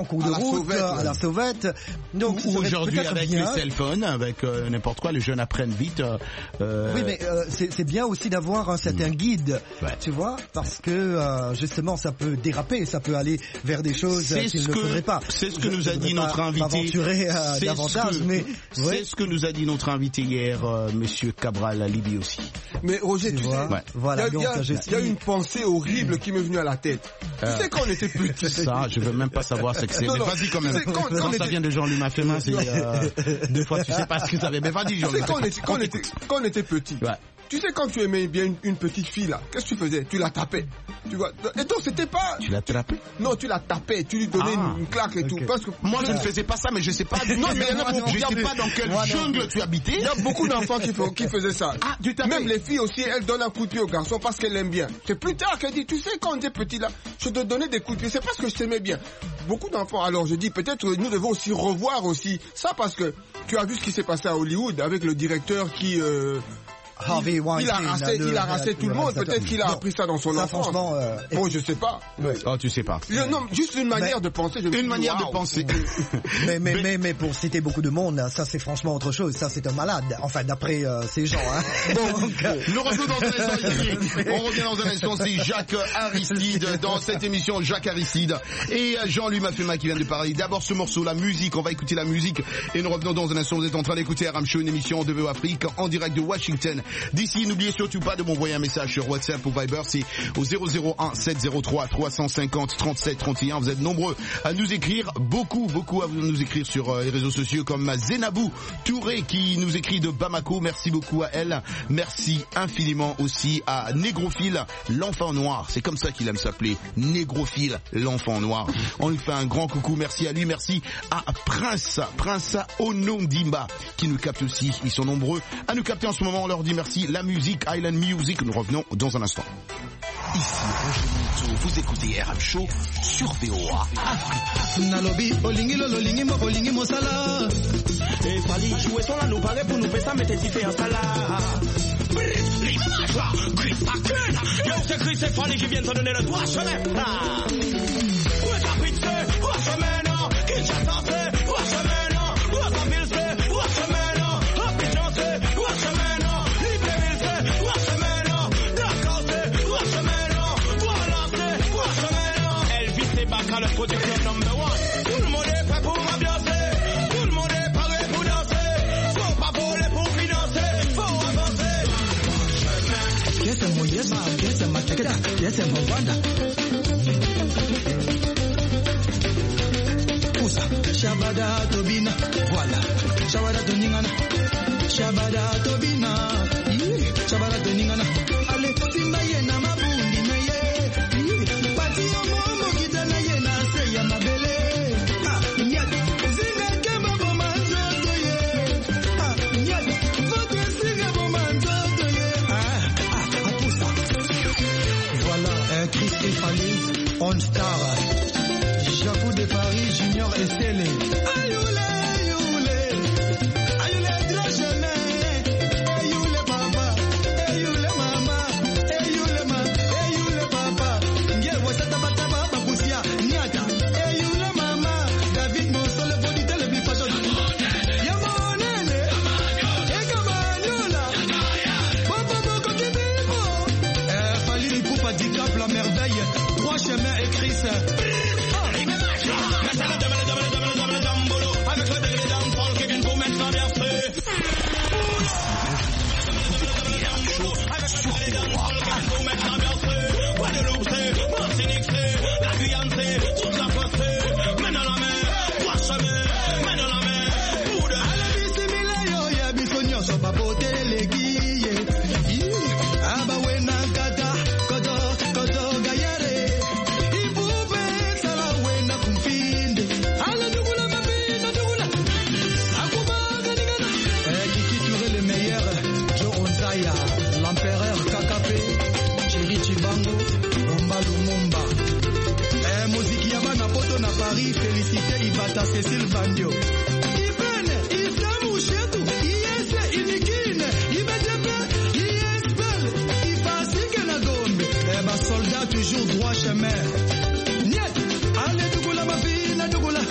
cours de route, sauvette, à la sauvette. Donc ou aujourd'hui avec bien. les cell phones, avec euh, n'importe quoi, les jeunes apprennent vite. Euh... Oui, mais euh, c'est bien aussi d'avoir un certain guide, ouais. tu vois, parce que euh, justement ça peut déraper, ça peut aller vers des choses qu'il ne faudrait pas. C'est ce que je, nous a dit notre invité. Euh, davantage, que, mais c'est ouais. ce que nous a dit notre invité hier, euh, Monsieur Cabral à Libye aussi. Mais Roger, tu, tu sais, ouais. voilà, il y, y, y a une pensée horrible qui m'est venue à la tête. Euh, tu sais quand on était petit. Ça, je veux même pas savoir ce que c'est. Mais vas-y quand même. Quand, quand, quand ça était... vient de Jean-Louis Maffemin, c'est euh, deux fois tu sais pas ce que ça avait. Mais vas-y, Jean-Louis. Quand, quand, quand on était petit. Ouais. Tu sais, quand tu aimais bien une, une petite fille, là, qu'est-ce que tu faisais? Tu la tapais. Tu vois? Et donc, c'était pas... Tu l'as tapé? Non, tu la tapais. Tu lui donnais ah, une, une claque et okay. tout. Parce que... Moi, je ne faisais pas ça, mais je sais pas... Non, mais il y en a beaucoup. Je sais pas dans quelle ouais, jungle tu habitais. Il y a beaucoup d'enfants qui, qui faisaient ça. Ah, tu tapais? Même les filles aussi, elles donnent un coup de pied aux garçons parce qu'elles l'aiment bien. C'est plus tard qu'elle dit, tu sais, quand on était petit, là, je te donnais des coups de pied. C'est parce que je t'aimais bien. Beaucoup d'enfants. Alors, je dis, peut-être, nous devons aussi revoir aussi ça parce que tu as vu ce qui s'est passé à Hollywood avec le directeur qui... Euh, Harvey Weinstein, il a rassé, il a rassé tout le monde. Peut-être qu'il a non, appris ça dans son ça, enfance. Franchement, euh, bon, je sais pas. Ouais. Oh, tu sais pas. Je, non, juste une manière mais, de penser. Je une manière wow. de penser. mais, mais, mais, mais pour citer beaucoup de monde, ça c'est franchement autre chose. Ça c'est un malade. Enfin, d'après euh, ces gens. Hein. Bon, donc, euh... nous revenons dans un instant, les amis. On revient dans un instant. C'est Jacques Aristide dans cette émission. Jacques Aristide et Jean-Louis Maffemin qui vient de parler. D'abord ce morceau, la musique. On va écouter la musique et nous revenons dans un instant. Vous êtes en train d'écouter R M Show, une émission de V O Afrique en direct de Washington. D'ici, n'oubliez surtout pas de m'envoyer un message sur WhatsApp ou Viber, c'est au zéro zéro un sept zéro trois trois cent cinquante trente-sept trente et un. Vous êtes nombreux à nous écrire, beaucoup, beaucoup à nous écrire sur les réseaux sociaux comme Zenabou Touré qui nous écrit de Bamako. Merci beaucoup à elle. Merci infiniment aussi à Négrophile, l'enfant noir. C'est comme ça qu'il aime s'appeler, Négrophile, l'enfant noir. On lui fait un grand coucou. Merci à lui. Merci à Prince, Prince Onondimba qui nous capte aussi. Ils sont nombreux à nous capter en ce moment. On leur dit merci. La musique, Island Music, nous revenons dans un instant. Ici Roger Monteau, vous écoutez R M Show sur V O A Afrique. Nalobi, olingi lo lolingi mo olingi mo sala. Et fali jouer sur la nous paraît pour nous faire ça, mettez fait en sala. Yo, c'est Chris et Fali qui viennent te donner le droit chemin. Où est ta pizza? Où est ta chemin? Qui j'ai tenté? Où est ta chemin? Où est ta ville? Où est ta chemin? Hop, j'ai tenté. Où est ta chemin? Le producteur number one. Tout le monde est prêt pour m'ambiancer. Tout le monde est paré pour danser. Faut pas voler pour financer. Faut avancer. Yes, I'm yes, I'm yes, I'm check it out. Yes, I'm Rwanda. Poussa, Shabada Tobina. Voilà. Shabada Toningana. Shabada Tobina. Shabada Toningana. Allez, Simba Yena Mabundi Meye. Pati Omo Kitana Yena. On star, Jacou de Paris, Junior et Célé. Ayoule, ayoule, ayoule, dragene, ayoule papa, ayoule mama, ayoule ma, ayoule papa. Nge wasata bataba babusia, niata, ayoule mama, David Monson le bonité le bifasho. Yamonene, Ekamanyola, Papa Boko Kibibo. Eh, Fali Poupa Dicap la merveille. Trois chemins écrits. Avec le délai d'un Paul qui vient pour mettre l'ambiance. Guadeloupe, c'est Martinique, c'est la Guyane, c'est toute la France, c'est mène à la mer, trois chemins, mène à la mer, pour de. À la vie, c'est mille yo, y'a bisogno, so pas poter les guilles. Ah bah ouais, Nakata, Koto, Koto, Gayare. L'empereur Kakapé, Chéri Chibango, Bomba Lumumba. Eh, musique Yabana Poto na Paris, félicité Ibata Cécile Bandio. Ibene, Isamu Chetou, Iese, Inikine, Ibedepe, Iespel, Ifasike na Gombe. Eh, bah, soldat toujours droit chemin. Niet, allez, Dougoula, ma fille, na Dougoula.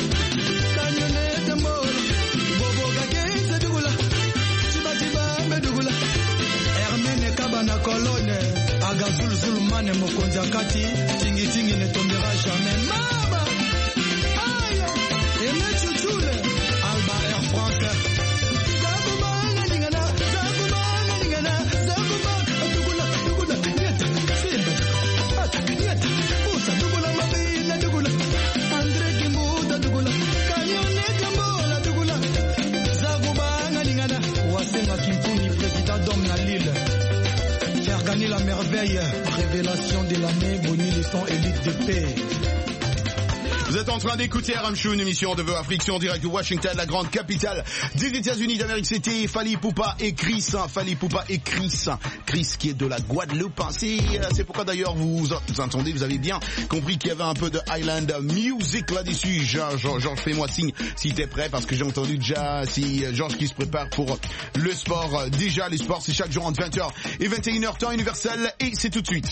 Jakati, Tingi Tingi ne tombera jamais. Mama, aïe, et Mathieu Toule, Alba Air France. Zakuma, Ningana, Zakuma, Ningana, Zakuma, Dugula, Dugula, Nieta, Simba, Ata, Nieta, Musa, Dugula, Mabina, Dugula, André Kimbuda, Dugula, Kanyone Kambola, Dugula, Zakuma, Ningana, Wasenga Kimpuni, président d'homme à Lille. Faire gagner la merveille, révélation de l'année, Bonnie le son élite de paix. Vous êtes en train d'écouter R M Show, une émission de Vœux Afrique en direct de Washington, la grande capitale des États-Unis d'Amérique. C'était Fally Ipupa et Chris, hein, Fally Ipupa et Chris, Chris qui est de la Guadeloupe. Hein. C'est, c'est pourquoi d'ailleurs vous, vous entendez, vous avez bien compris qu'il y avait un peu de Highland Music là-dessus. Georges, Georges, fais-moi signe si t'es prêt, parce que j'ai entendu déjà si Georges qui se prépare pour le sport. Déjà, les sports, c'est chaque jour entre vingt heures et vingt et une heures temps universel, et c'est tout de suite.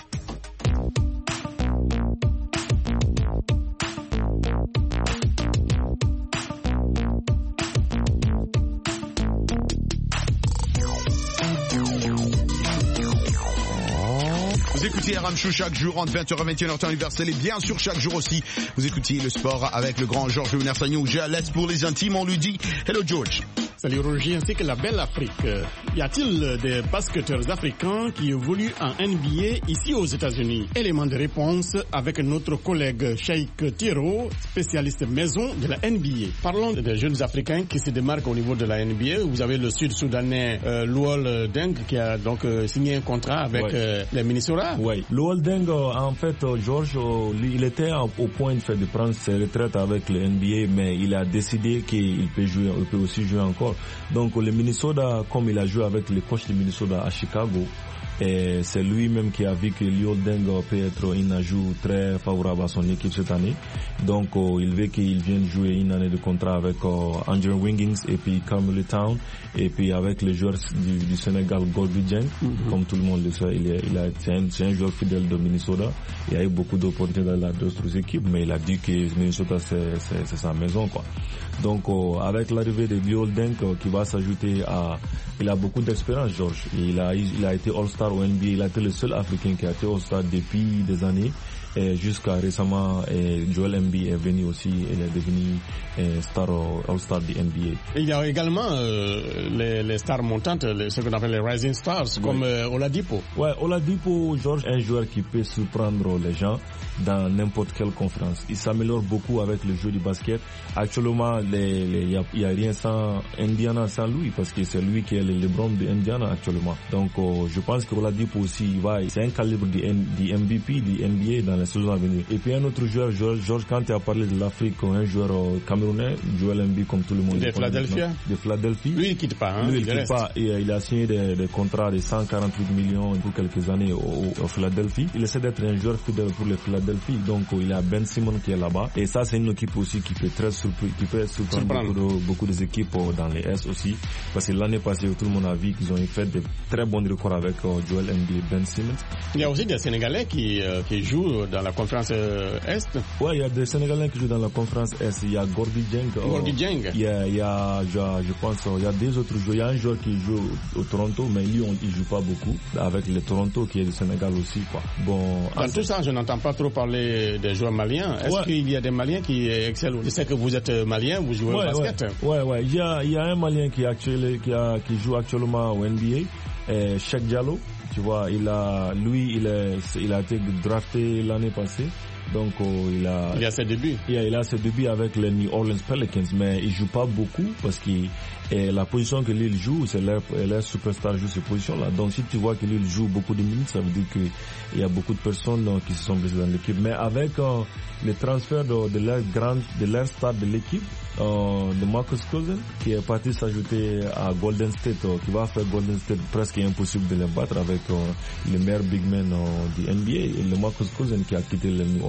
Vous écoutez R M Show chaque jour entre vingt heures et vingt et une heures temps universel, et bien sûr chaque jour aussi vous écoutiez le sport avec le grand Georges Léonard Sagnon. J'ai à l'aise pour les intimes, on lui dit hello George. Salut Roger, ainsi que la belle Afrique. Y a-t-il des basketteurs africains qui évoluent en N B A ici aux États-Unis? Élément de réponse avec notre collègue Cheikh Tiro, spécialiste maison de la N B A. Parlons des jeunes africains qui se démarquent au niveau de la N B A. Vous avez le sud-soudanais euh, Luol Deng qui a donc euh, signé un contrat avec ouais. euh, les Minnesota. Oui, Luol Deng, en fait, Georges, il était au point de faire de prendre ses retraites avec le N B A, mais il a décidé qu'il peut jouer, il peut aussi jouer encore. Donc le Minnesota, comme il a joué avec les coachs du Minnesota à Chicago, et c'est lui-même qui a vu que Luol Deng peut être un ajout très favorable à son équipe cette année. Donc euh, il veut qu'il vienne jouer une année de contrat avec euh, Andrew Wiggins et puis Carmelo Town, et puis avec les joueurs du, du Sénégal, Gorgui Dieng, mm-hmm. comme tout le monde le sait, il est, il a, c'est, un, c'est un joueur fidèle de Minnesota. Il a eu beaucoup d'opportunités dans d'autres équipes, mais il a dit que Minnesota c'est, c'est, c'est sa maison, quoi. Donc euh, avec l'arrivée de Luol Deng euh, qui va s'ajouter à, il a beaucoup d'expérience, Georges. Il a, il a été All-Star au N B A, il a été le seul Africain qui a été All-Star depuis des années. Et jusqu'à récemment, et Joel Embiid est venu aussi, il est devenu un star All-Star du N B A. Il y a également euh, les, les stars montantes, les, ce qu'on appelle les Rising Stars, comme oui. euh, Oladipo. Ouais, Oladipo, Georges, un joueur qui peut surprendre les gens dans n'importe quelle conférence. Il s'améliore beaucoup avec le jeu du basket. Actuellement, il n'y a, y a rien sans Indiana, sans lui, parce que c'est lui qui est le LeBron de Indiana actuellement. Donc, euh, je pense que Oladipo aussi, il va, c'est un calibre du, du M V P, du N B A dans la saison à venir. Et puis un autre joueur, Georges, Georges quand tu as parlé de l'Afrique, un joueur euh, camerounais, Joel Embiid, comme tout le monde. De Philadelphia. De Philadelphie. Lui, il ne quitte pas. Hein, lui, il ne quitte reste. pas. Et, euh, il a signé des, des contrats de cent quarante-huit millions pour quelques années au, au, au Philadelphie. Il essaie d'être un joueur fidèle pour le Philadelphie. Donc, euh, il y a Ben Simmons qui est là-bas. Et ça, c'est une équipe aussi qui peut très surpris, qui peut surprendre beaucoup, de, beaucoup des équipes euh, dans les S aussi. Parce que l'année passée, tout le monde a vu qu'ils ont fait de très bons records avec euh, Joel Embiid et Ben Simmons. Il y a aussi des Sénégalais qui, euh, qui jouent dans la conférence euh, Est. Ouais, il y a des Sénégalais qui jouent dans la conférence Est. Il y a Gorgui Dieng. Gorgui Dieng. Il y a, il y a, je, je pense, il y a des autres joueurs. Il y a un joueur qui joue au, au Toronto, mais lui, on, il joue pas beaucoup. Avec le Toronto, qui est du Sénégal aussi, quoi. Bon. Dans tout ça, je n'entends pas trop parler des joueurs maliens. Est-ce ouais. qu'il y a des Maliens qui excellent? Je sais que vous êtes malien, vous jouez ouais, au basket. Ouais, ouais, ouais. Il y a, il y a un Malien qui, actuel, qui, a, qui joue actuellement au N B A, euh, Cheikh Diallo. Tu vois, il a, lui, il, est, il a été drafté l'année passée. Donc euh, il a il a ses débuts. Il a, il a ses débuts avec les New Orleans Pelicans, mais il joue pas beaucoup parce que eh, la position que lui joue, c'est leur, leur superstar joue cette position-là. Donc si tu vois que lui joue beaucoup de minutes, ça veut dire que il y a beaucoup de personnes euh, qui se sont blessées dans l'équipe. Mais avec euh, le transfert de, de leur grande, de leur star de l'équipe, euh, de Marcus Cousins, qui est parti s'ajouter à Golden State, euh, qui va faire Golden State presque impossible de les battre avec euh, les meilleurs big men euh, du N B A. Et le Marcus Cousins qui a quitté le New Orleans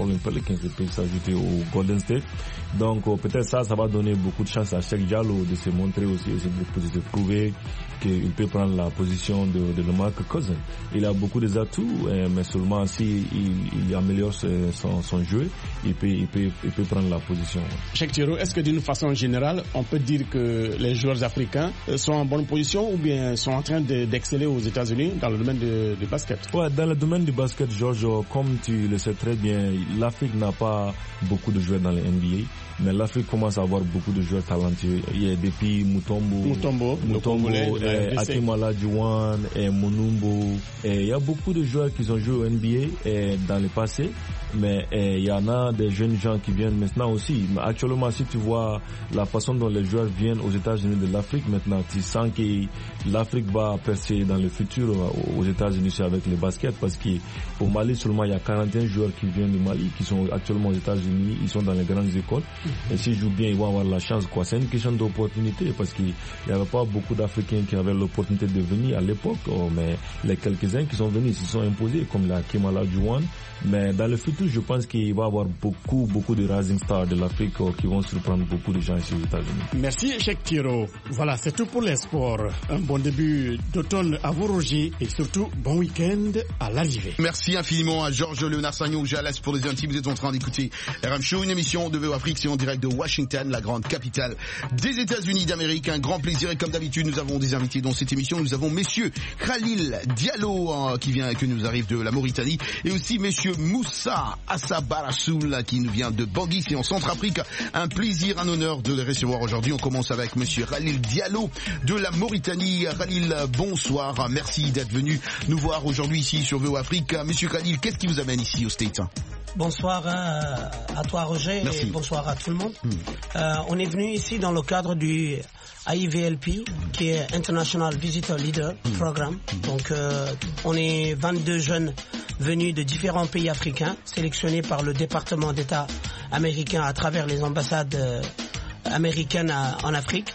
Orleans Pelicans et peut s'ajouter au Golden State. Donc euh, peut-être ça, ça va donner beaucoup de chance à Cheikh Diallo de se montrer aussi, de se prouver qu'il peut prendre la position de, de Mark Cousins. Il a beaucoup des atouts, euh, mais seulement si il, il améliore son, son jeu, il peut, il, peut, il peut prendre la position. Cheikh Thioro, est-ce que d'une façon générale, on peut dire que les joueurs africains sont en bonne position ou bien sont en train de, d'exceller aux États-Unis dans le domaine du basket? Ouais, dans le domaine du basket, Georges, comme tu le sais très bien, l'Afrique n'a pas beaucoup de joueurs dans le N B A. Mais l'Afrique commence à avoir beaucoup de joueurs talentueux. Il y a depuis Mutombo, Mutombo, Mutombo Akim Olajuwon, et Monumbo. Et il y a beaucoup de joueurs qui ont joué au N B A et dans le passé. Mais et, il y en a des jeunes gens qui viennent maintenant aussi. Mais actuellement, si tu vois la façon dont les joueurs viennent aux États-Unis de l'Afrique, maintenant, tu sens que l'Afrique va percer dans le futur aux États-Unis avec le basket. Parce qu'au Mali seulement, il y a quarante et un joueurs qui viennent du Mali, qui sont actuellement aux États-Unis. Ils sont dans les grandes écoles. Et s'ils jouent bien, ils vont avoir la chance, quoi. C'est une question d'opportunité parce qu'il n'y avait pas beaucoup d'Africains qui avaient l'opportunité de venir à l'époque. Oh, mais les quelques-uns qui sont venus, ils se sont imposés, comme la Akim Olajuwon. Mais dans le futur, je pense qu'il va y avoir beaucoup, beaucoup de rising stars de l'Afrique oh, qui vont surprendre beaucoup de gens ici aux États-Unis. Merci, Cheikh Thioro. Voilà, c'est tout pour les sports. Un bon début d'automne à vous, Roger, et surtout, bon week-end à l'arrivée. Merci infiniment à Georges Léonard Sagnon, Jalès pour les intimes. Vous êtes en train d'écouter R M Show, une émission de V O Afrique, c'est en direct de Washington, la grande capitale des États-Unis d'Amérique. Un grand plaisir et comme d'habitude, nous avons des invités dans cette émission. Nous avons messieurs Khalil Diallo, hein, qui vient, que nous arrive de la Mauritanie, et aussi messieurs Moussa Assabarassoul qui nous vient de Bangui, c'est en Centrafrique. Un plaisir, un honneur de les recevoir aujourd'hui. On commence avec monsieur Khalil Diallo de la Mauritanie. Khalil, bonsoir. Merci d'être venu nous voir aujourd'hui ici sur V O Afrique. Monsieur Khalil, qu'est-ce qui vous amène ici au States? Bonsoir hein, à toi Roger. Merci. Et bonsoir à tout le monde. Hmm. Euh, on est venu ici dans le cadre du I V L P qui est International Visitor Leader hmm. Programme. Hmm. Donc euh, on est vingt-deux jeunes venus de différents pays africains sélectionnés par le département d'État américain à travers les ambassades euh, américaines à, en Afrique.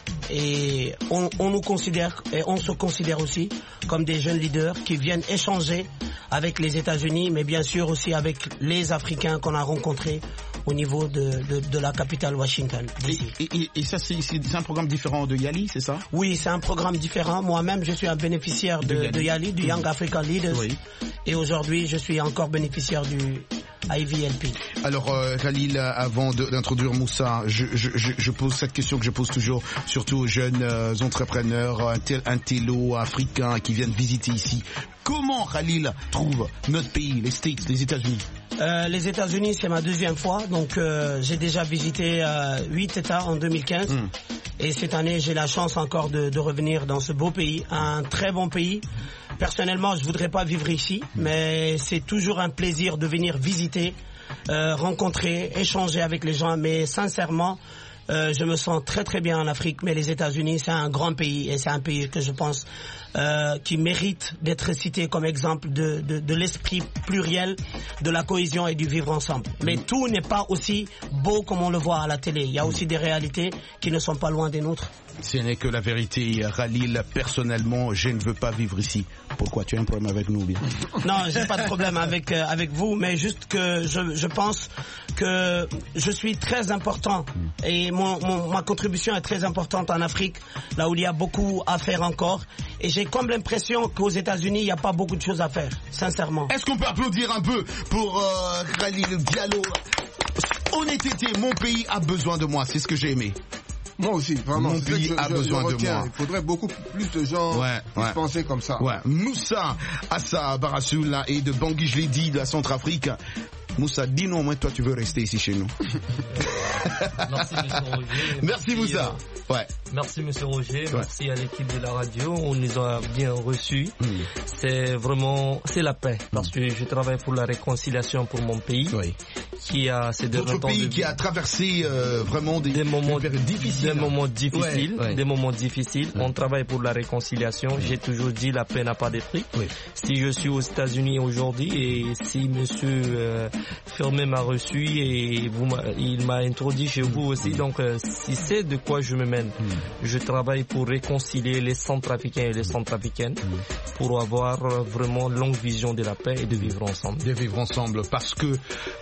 Et on, on nous considère et on se considère aussi comme des jeunes leaders qui viennent échanger avec les États-Unis, mais bien sûr aussi avec les Africains qu'on a rencontrés au niveau de, de, de la capitale Washington. Et, et, et ça, c'est, c'est un programme différent de Yali, c'est ça? Oui, c'est un programme différent. Moi-même, je suis un bénéficiaire de, de, Yali. de Yali, du Young African Leaders. Oui. Et aujourd'hui, je suis encore bénéficiaire du I V L P. Alors, euh, Khalil, avant de, d'introduire Moussa, je, je, je, je pose cette question que je pose toujours, surtout aux jeunes euh, entrepreneurs, intello, africains qui viennent visiter ici. Comment Khalil trouve notre pays, les States, les États-Unis? Euh, les États-Unis, c'est ma deuxième fois, donc euh, j'ai déjà visité huit euh, États en deux mille quinze. Mm. Et cette année, j'ai la chance encore de, de revenir dans ce beau pays, un très bon pays. Personnellement, je voudrais pas vivre ici, mais c'est toujours un plaisir de venir visiter, euh, rencontrer, échanger avec les gens. Mais sincèrement, euh, je me sens très très bien en Afrique. Mais les États-Unis, c'est un grand pays et c'est un pays que je pense euh, qui mérite d'être cité comme exemple de, de, de l'esprit pluriel, de la cohésion et du vivre ensemble. Mais tout n'est pas aussi beau comme on le voit à la télé. Il y a aussi des réalités qui ne sont pas loin des nôtres. Ce n'est que la vérité, Khalil. Personnellement, je ne veux pas vivre ici. Pourquoi? Tu as un problème avec nous, bien? Non, j'ai pas de problème avec euh, avec vous, mais juste que je je pense que je suis très important et mon, mon ma contribution est très importante en Afrique, là où il y a beaucoup à faire encore. Et j'ai comme l'impression qu'aux États-Unis, il n'y a pas beaucoup de choses à faire, sincèrement. Est-ce qu'on peut applaudir un peu pour euh, Khalil Diallo? Honnêteté, mon pays a besoin de moi. C'est ce que j'ai aimé. Moi aussi, vraiment. Mon pays je, a je, besoin je de moi. Il faudrait beaucoup plus de gens ouais, qui ouais. se pensaient comme ça. Ouais. Moussa Assabarassoul et de Bangui, je l'ai dit, de la Centrafrique. Moussa, dis-nous au moins, toi, tu veux rester ici chez nous. Merci, monsieur Roger. Merci, merci Moussa. Euh, ouais. Merci, monsieur Roger. Ouais. Merci à l'équipe de la radio. On nous a bien reçus. Mm. C'est vraiment, c'est la paix. Parce que je travaille pour la réconciliation pour mon pays. Oui. Qui a ces Votre pays de... qui a traversé euh, vraiment des, des moments des difficiles. Des moments difficiles. Ouais, ouais. Des moments difficiles. Ouais. On travaille pour la réconciliation. Ouais. J'ai toujours dit la paix n'a pas de prix. Ouais. Si je suis aux États-Unis aujourd'hui et si monsieur euh, fermé m'a reçu et vous il m'a introduit chez vous aussi. Donc, euh, si c'est de quoi je me mène, mm. je travaille pour réconcilier les Centrafricains et les Centrafricaines mm. pour avoir vraiment longue vision de la paix et de vivre ensemble. De vivre ensemble, parce que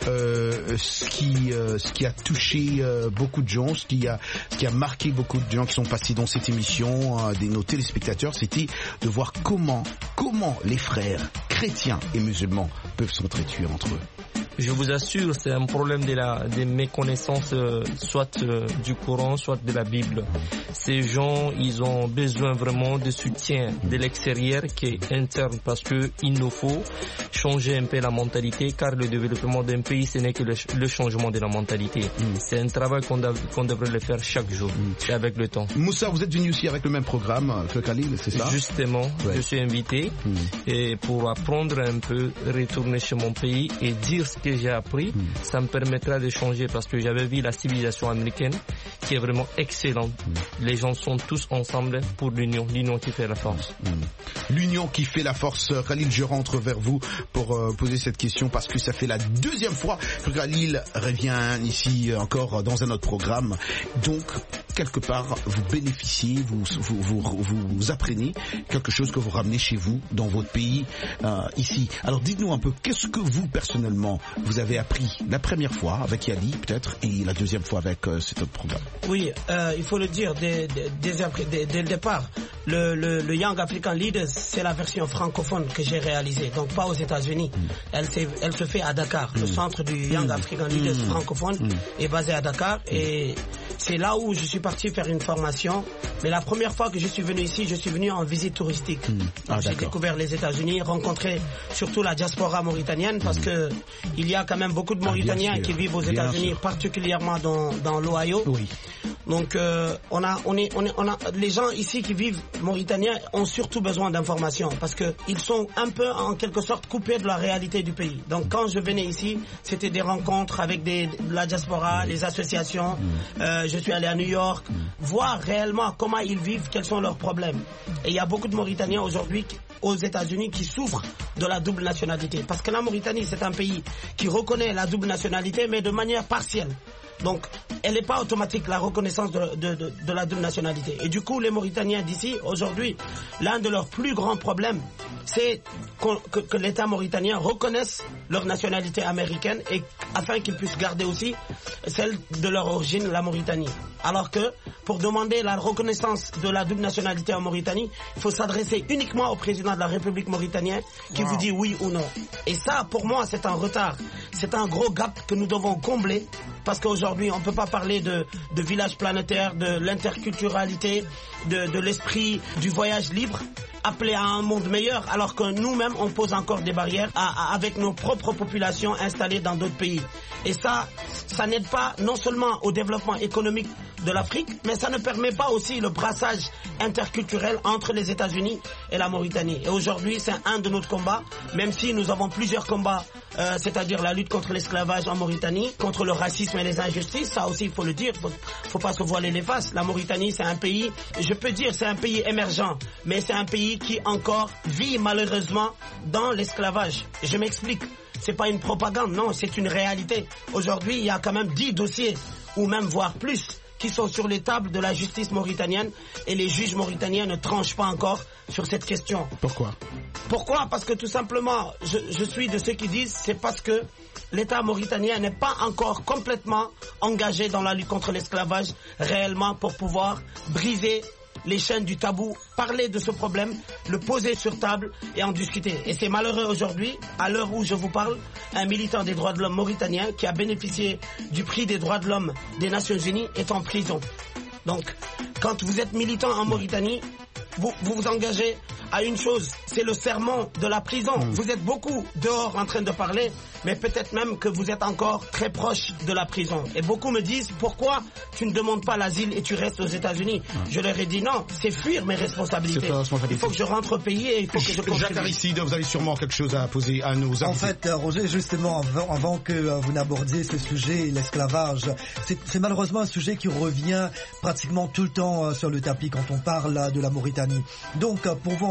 euh, ce qui euh, ce qui a touché euh, beaucoup de gens, ce qui a ce qui a marqué beaucoup de gens qui sont passés dans cette émission, euh, des nos téléspectateurs, c'était de voir comment comment les frères chrétiens et musulmans peuvent s'entretuer entre eux. Je vous assure, c'est un problème de la des méconnaissances, euh, soit euh, du Coran, soit de la Bible. Ces gens, ils ont besoin vraiment de soutien de l'extérieur qui est interne, parce que il nous faut changer un peu la mentalité, car le développement d'un pays, ce n'est que le, le changement de la mentalité. Mm. C'est un travail qu'on, da, qu'on devrait le faire chaque jour, mm. et avec le temps. Moussa, vous êtes venu aussi avec le même programme, Frère Khalil, c'est ça? Justement, ouais. Je suis invité mm. et pour apprendre un peu, retourner chez mon pays et dire ce que j'ai appris, mm. ça me permettra de changer, parce que j'avais vu la civilisation américaine qui est vraiment excellente. Mm. Les gens sont tous ensemble pour l'union, l'union qui fait la force. Mm. L'union qui fait la force. Khalil, je rentre vers vous pour euh, poser cette question, parce que ça fait la deuxième fois que Khalil revient ici encore dans un autre programme. Donc, quelque part, vous bénéficiez, vous vous, vous, vous, vous apprenez quelque chose que vous ramenez chez vous, dans votre pays, euh, ici. Alors, dites-nous un peu, qu'est-ce que vous, personnellement, vous avez appris la première fois avec Yali, peut-être, et la deuxième fois avec euh, cet autre programme? Oui, euh, il faut le dire dès, dès, dès, dès le départ. Le, le, le Young African Leaders, c'est la version francophone que j'ai réalisée, donc pas aux États-Unis. Mm. Elle, elle se fait à Dakar. Mm. Le centre du Young mm. African Leaders mm. francophone mm. est basé à Dakar, mm. et c'est là où je suis parti faire une formation. Mais la première fois que je suis venu ici, je suis venu en visite touristique. Mm. Ah, j'ai découvert les États-Unis, rencontré surtout la diaspora mauritanienne, parce mm. que il y a quand même beaucoup de Mauritaniens ah, qui vivent aux États-Unis, particulièrement dans, dans l'Ohio. Oui. Donc euh, on a, on est, on est, on a, les gens ici qui vivent mauritaniens ont surtout besoin d'informations, parce que ils sont un peu en quelque sorte coupés de la réalité du pays. Donc quand je venais ici, c'était des rencontres avec des, de la diaspora, les associations. Mm. Euh, je suis allé à New York, mm. voir réellement comment ils vivent, quels sont leurs problèmes. Et il y a beaucoup de Mauritaniens aujourd'hui aux États-Unis qui souffrent de la double nationalité, parce que la Mauritanie, c'est un pays qui reconnaît la double nationalité, mais de manière partielle. Donc, elle n'est pas automatique, la reconnaissance de, de, de, de la double nationalité. Et du coup, les Mauritaniens d'ici, aujourd'hui, l'un de leurs plus grands problèmes, c'est que, que l'État mauritanien reconnaisse leur nationalité américaine, et afin qu'ils puissent garder aussi celle de leur origine, la Mauritanie. Alors que, pour demander la reconnaissance de la double nationalité en Mauritanie, il faut s'adresser uniquement au président de la République mauritanienne qui wow. vous dit oui ou non. Et ça, pour moi, c'est un retard. C'est un gros gap que nous devons combler, parce qu'aujourd'hui, on ne peut pas parler de, de village planétaire, de l'interculturalité, de, de l'esprit du voyage libre, appelé à un monde meilleur, alors que nous-mêmes, on pose encore des barrières à, à, avec nos propres populations installées dans d'autres pays. Et ça, ça n'aide pas non seulement au développement économique de l'Afrique, mais ça ne permet pas aussi le brassage interculturel entre les États-Unis et la Mauritanie. Et aujourd'hui, c'est un de nos combats, même si nous avons plusieurs combats, euh, c'est-à-dire la lutte contre l'esclavage en Mauritanie, contre le racisme et les injustices, ça aussi il faut le dire, faut, faut pas se voiler les faces. La Mauritanie, c'est un pays, je peux dire, c'est un pays émergent, mais c'est un pays qui encore vit malheureusement dans l'esclavage. Je m'explique. C'est pas une propagande, non, c'est une réalité. Aujourd'hui, il y a quand même dix dossiers, ou même voire plus, qui sont sur les tables de la justice mauritanienne, et les juges mauritaniens ne tranchent pas encore sur cette question. Pourquoi ? Pourquoi ? Parce que tout simplement, je, je suis de ceux qui disent, c'est parce que l'État mauritanien n'est pas encore complètement engagé dans la lutte contre l'esclavage réellement, pour pouvoir briser les chaînes du tabou, parler de ce problème, le poser sur table et en discuter. Et c'est malheureux aujourd'hui, à l'heure où je vous parle, un militant des droits de l'homme mauritanien qui a bénéficié du prix des droits de l'homme des Nations Unies est en prison. Donc, quand vous êtes militant en Mauritanie, vous vous, vous engagez à une chose, c'est le serment de la prison. Mmh. Vous êtes beaucoup dehors en train de parler, mais peut-être même que vous êtes encore très proche de la prison. Et beaucoup me disent, pourquoi tu ne demandes pas l'asile et tu restes aux États-Unis ? mmh. Je leur ai dit non, c'est fuir mes responsabilités. responsabilité. Il faut que je rentre au pays et il faut que je contribue. Jacques Aristide, vous avez sûrement quelque chose à poser à nos invités. En fait, Roger, justement, avant, avant que vous n'abordiez ce sujet, l'esclavage, c'est, c'est malheureusement un sujet qui revient pratiquement tout le temps sur le tapis quand on parle de la Mauritanie. Donc, pour vous, en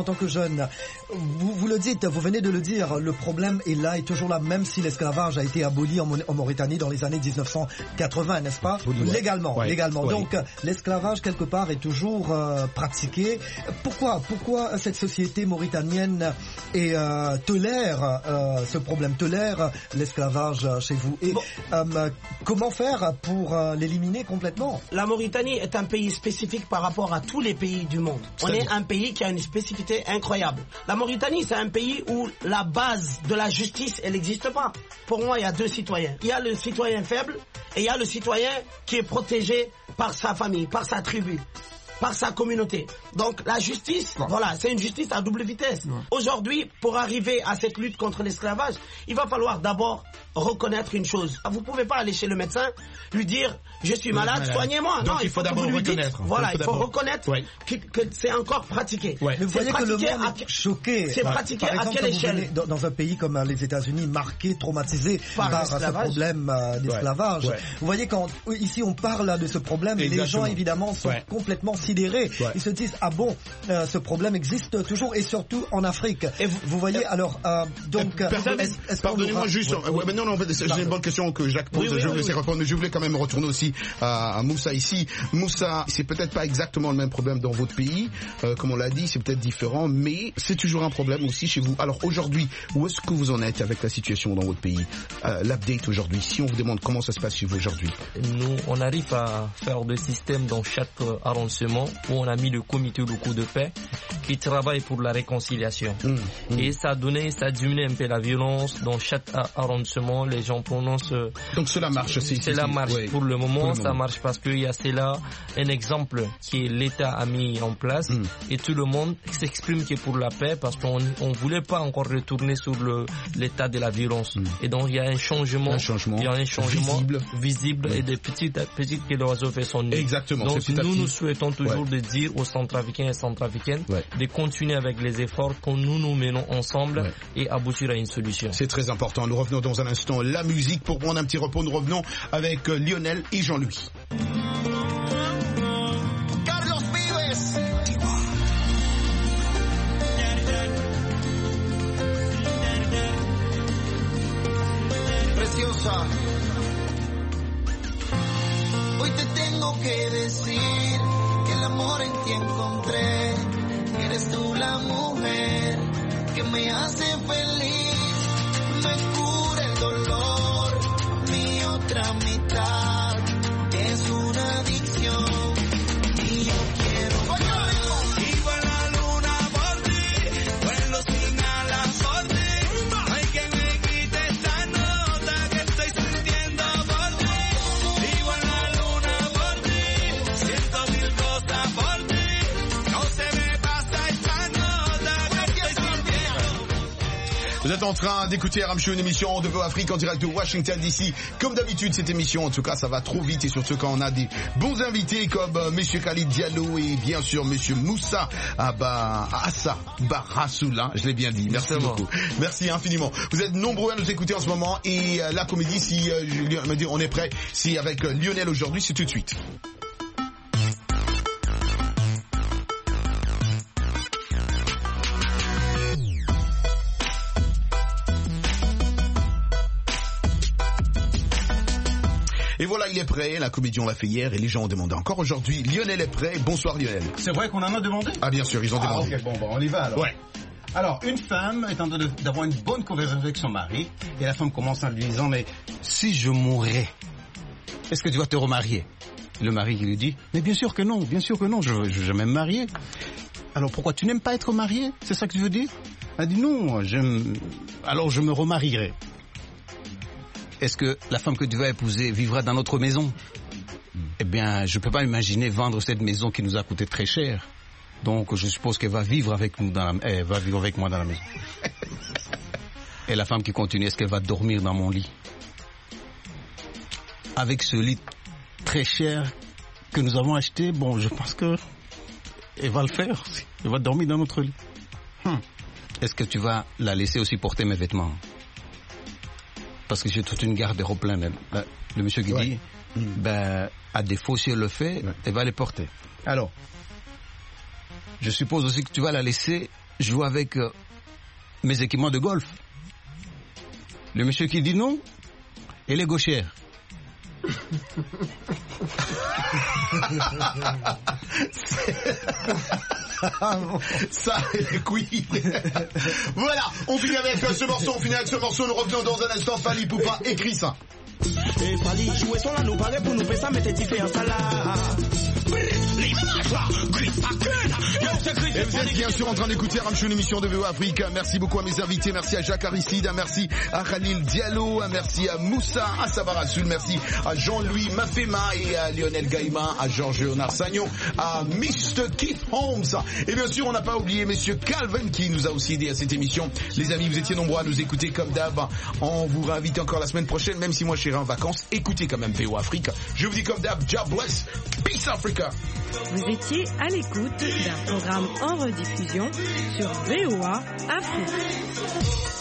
tant que jeune, vous, vous le dites, vous venez de le dire, le problème est là, est toujours là, même si l'esclavage a été aboli en, en Mauritanie dans les années dix-neuf cent quatre-vingts, n'est-ce pas? Oui, légalement, ouais. légalement. Ouais. Donc, l'esclavage, quelque part, est toujours euh, pratiqué. Pourquoi Pourquoi cette société mauritanienne est, euh, tolère euh, ce problème, tolère l'esclavage chez vous? Et bon. euh, comment faire pour euh, l'éliminer complètement? La Mauritanie est un pays spécifique par rapport à tous les pays du monde. On est un pays qui a une spécificité incroyable. La Mauritanie, c'est un pays où la base de la justice, elle n'existe pas. Pour moi, il y a deux citoyens. Il y a le citoyen faible et il y a le citoyen qui est protégé par sa famille, par sa tribu, par sa communauté. Donc la justice, non. voilà, c'est une justice à double vitesse. Non. Aujourd'hui, pour arriver à cette lutte contre l'esclavage, il va falloir d'abord reconnaître une chose. Vous ne pouvez pas aller chez le médecin, lui dire je suis malade, malade. soignez-moi. Donc non, il faut, faut d'abord reconnaître. Dites, voilà, il faut, il faut reconnaître ouais. que, que c'est encore pratiqué. Ouais. Mais vous voyez que le monde à... est choqué. C'est pratiqué par exemple, à quelle échelle? Dans, dans un pays comme les États-Unis, marqué, traumatisé par, par ce problème euh, d'esclavage. Ouais. Ouais. Vous voyez quand ici on parle de ce problème, et les gens évidemment sont ouais. complètement sidérés. Ouais. Ils se disent ah bon, euh, ce problème existe toujours et surtout en Afrique. Et vous, vous voyez euh, alors euh, donc. Euh, Pardonnez-moi juste. Ouais, mais non, non, c'est une bonne question que Jacques pose. Oui, oui, je voulais oui, répondre. Je voulais quand même retourner aussi à, à Moussa ici. Moussa, c'est peut-être pas exactement le même problème dans votre pays, euh, comme on l'a dit, c'est peut-être différent, mais c'est toujours un problème aussi chez vous. Alors aujourd'hui, où est-ce que vous en êtes avec la situation dans votre pays? euh, L'update aujourd'hui, si on vous demande comment ça se passe chez vous aujourd'hui. Nous, on arrive à faire des systèmes dans chaque arrondissement où on a mis le comité locaux de paix qui travaille pour la réconciliation. Mmh, mmh. Et ça a donné, ça a diminué un peu la violence dans chaque arrondissement. Les gens prononcent. Donc cela marche, c'est Cela marche ouais. pour le moment. Pour le ça moment. marche parce qu'il y a cela un exemple qui l'État a mis en place mmh. et tout le monde s'exprime qui est pour la paix parce qu'on on voulait pas encore retourner sur le l'état de la violence. Mmh. Et donc il y a un changement, un changement, il y a un changement visible, visible mmh. et des petites petites que l'oiseau fait son nid. Exactement. Donc nous nous souhaitons toujours ouais. de dire aux Centrafricains et Centrafricaines ouais. de continuer avec les efforts que nous nous menons ensemble ouais. et aboutir à une solution. C'est très important. Nous revenons dans un instant la musique pour prendre un petit repos. Nous revenons avec Lionel et Jean-Louis. Carlos Vives. Preciosa. Hoy te tengo que decir que el amor en ti encontré. Que eres tú la mujer que me hace feliz. Me cura el dolor. Mi otra mitad es una adicción. Y yo quiero más. Vivo en la luna por ti. Vuelo sin alas por ti. No hay quien me quite esta nota que estoy sintiendo por ti. Vivo en la luna por ti. Siento mil cosas por ti. No se me pasa esta nota que estoy sintiendo. Vous êtes en train d'écouter R M Show, une émission de V O Afrique en direct de Washington D C. Comme d'habitude, cette émission, en tout cas, ça va trop vite et surtout quand on a des bons invités comme euh, Monsieur Khalid Diallo et bien sûr Monsieur Moussa Abba Assa Barassoula. Je l'ai bien dit. Merci Merci beaucoup. Merci infiniment. Vous êtes nombreux à nous écouter en ce moment et euh, la comédie, si euh, Julien me dit on est prêt, c'est avec euh, Lionel aujourd'hui, c'est tout de suite. Et voilà, il est prêt. La comédie, on l'a fait hier et les gens ont demandé encore aujourd'hui. Lionel est prêt. Bonsoir Lionel. C'est vrai qu'on en a demandé? Ah bien sûr, ils ont ah, demandé. Ok, bon, bon, on y va alors. Ouais. Alors, une femme est en train d'avoir une bonne conversation avec son mari et la femme commence en lui disant, mais si je mourais, est-ce que tu vas te remarier? Le mari qui lui dit, mais bien sûr que non, bien sûr que non, je ne veux jamais me marier. Alors pourquoi tu n'aimes pas être marié? C'est ça que tu veux dire? Elle dit non, j'aime... alors je me remarierai. Est-ce que la femme que tu vas épouser vivra dans notre maison? Eh bien, je ne peux pas imaginer vendre cette maison qui nous a coûté très cher. Donc, je suppose qu'elle va vivre avec nous dans la... elle va vivre avec moi dans la maison. Et la femme qui continue, est-ce qu'elle va dormir dans mon lit? Avec ce lit très cher que nous avons acheté, bon, je pense que elle va le faire aussi. Elle va dormir dans notre lit. Hum. Est-ce que tu vas la laisser aussi porter mes vêtements? Parce que j'ai toute une garde-robe pleine. Le monsieur qui ouais. dit, mmh. ben, à défaut, si elle le fait, ouais. elle va les porter. Alors, je suppose aussi que tu vas la laisser joue avec euh, mes équipements de golf. Le monsieur qui dit non, elle est gauchère. Ça, oui. Voilà, on finit avec ce morceau, on finit avec ce morceau, nous revenons dans un instant. Fally Ipupa écrit ça. Et Fally jouer son là, nous paraît pour nous faire ça, mettez différence là. Et vous êtes bien sûr en train d'écouter Ramchou, une émission de V O Afrique. Merci beaucoup à mes invités, merci à Jacques Aristide, merci à Khalil Diallo, merci à Moussa, à Sabar Assoul, merci à Jean-Louis Mafema et à Lionel Gaïma, à Georges Léonard Sagnon, à mister Keith Holmes. Et bien sûr, on n'a pas oublié Monsieur Calvin qui nous a aussi aidé à cette émission. Les amis, vous étiez nombreux à nous écouter comme d'hab. On vous réinvite encore la semaine prochaine, même si moi je serai en vacances. Écoutez quand même V O Afrique. Je vous dis comme d'hab, God bless, peace Africa. Vous étiez à l'écoute d'un programme en rediffusion sur V O A Afrique.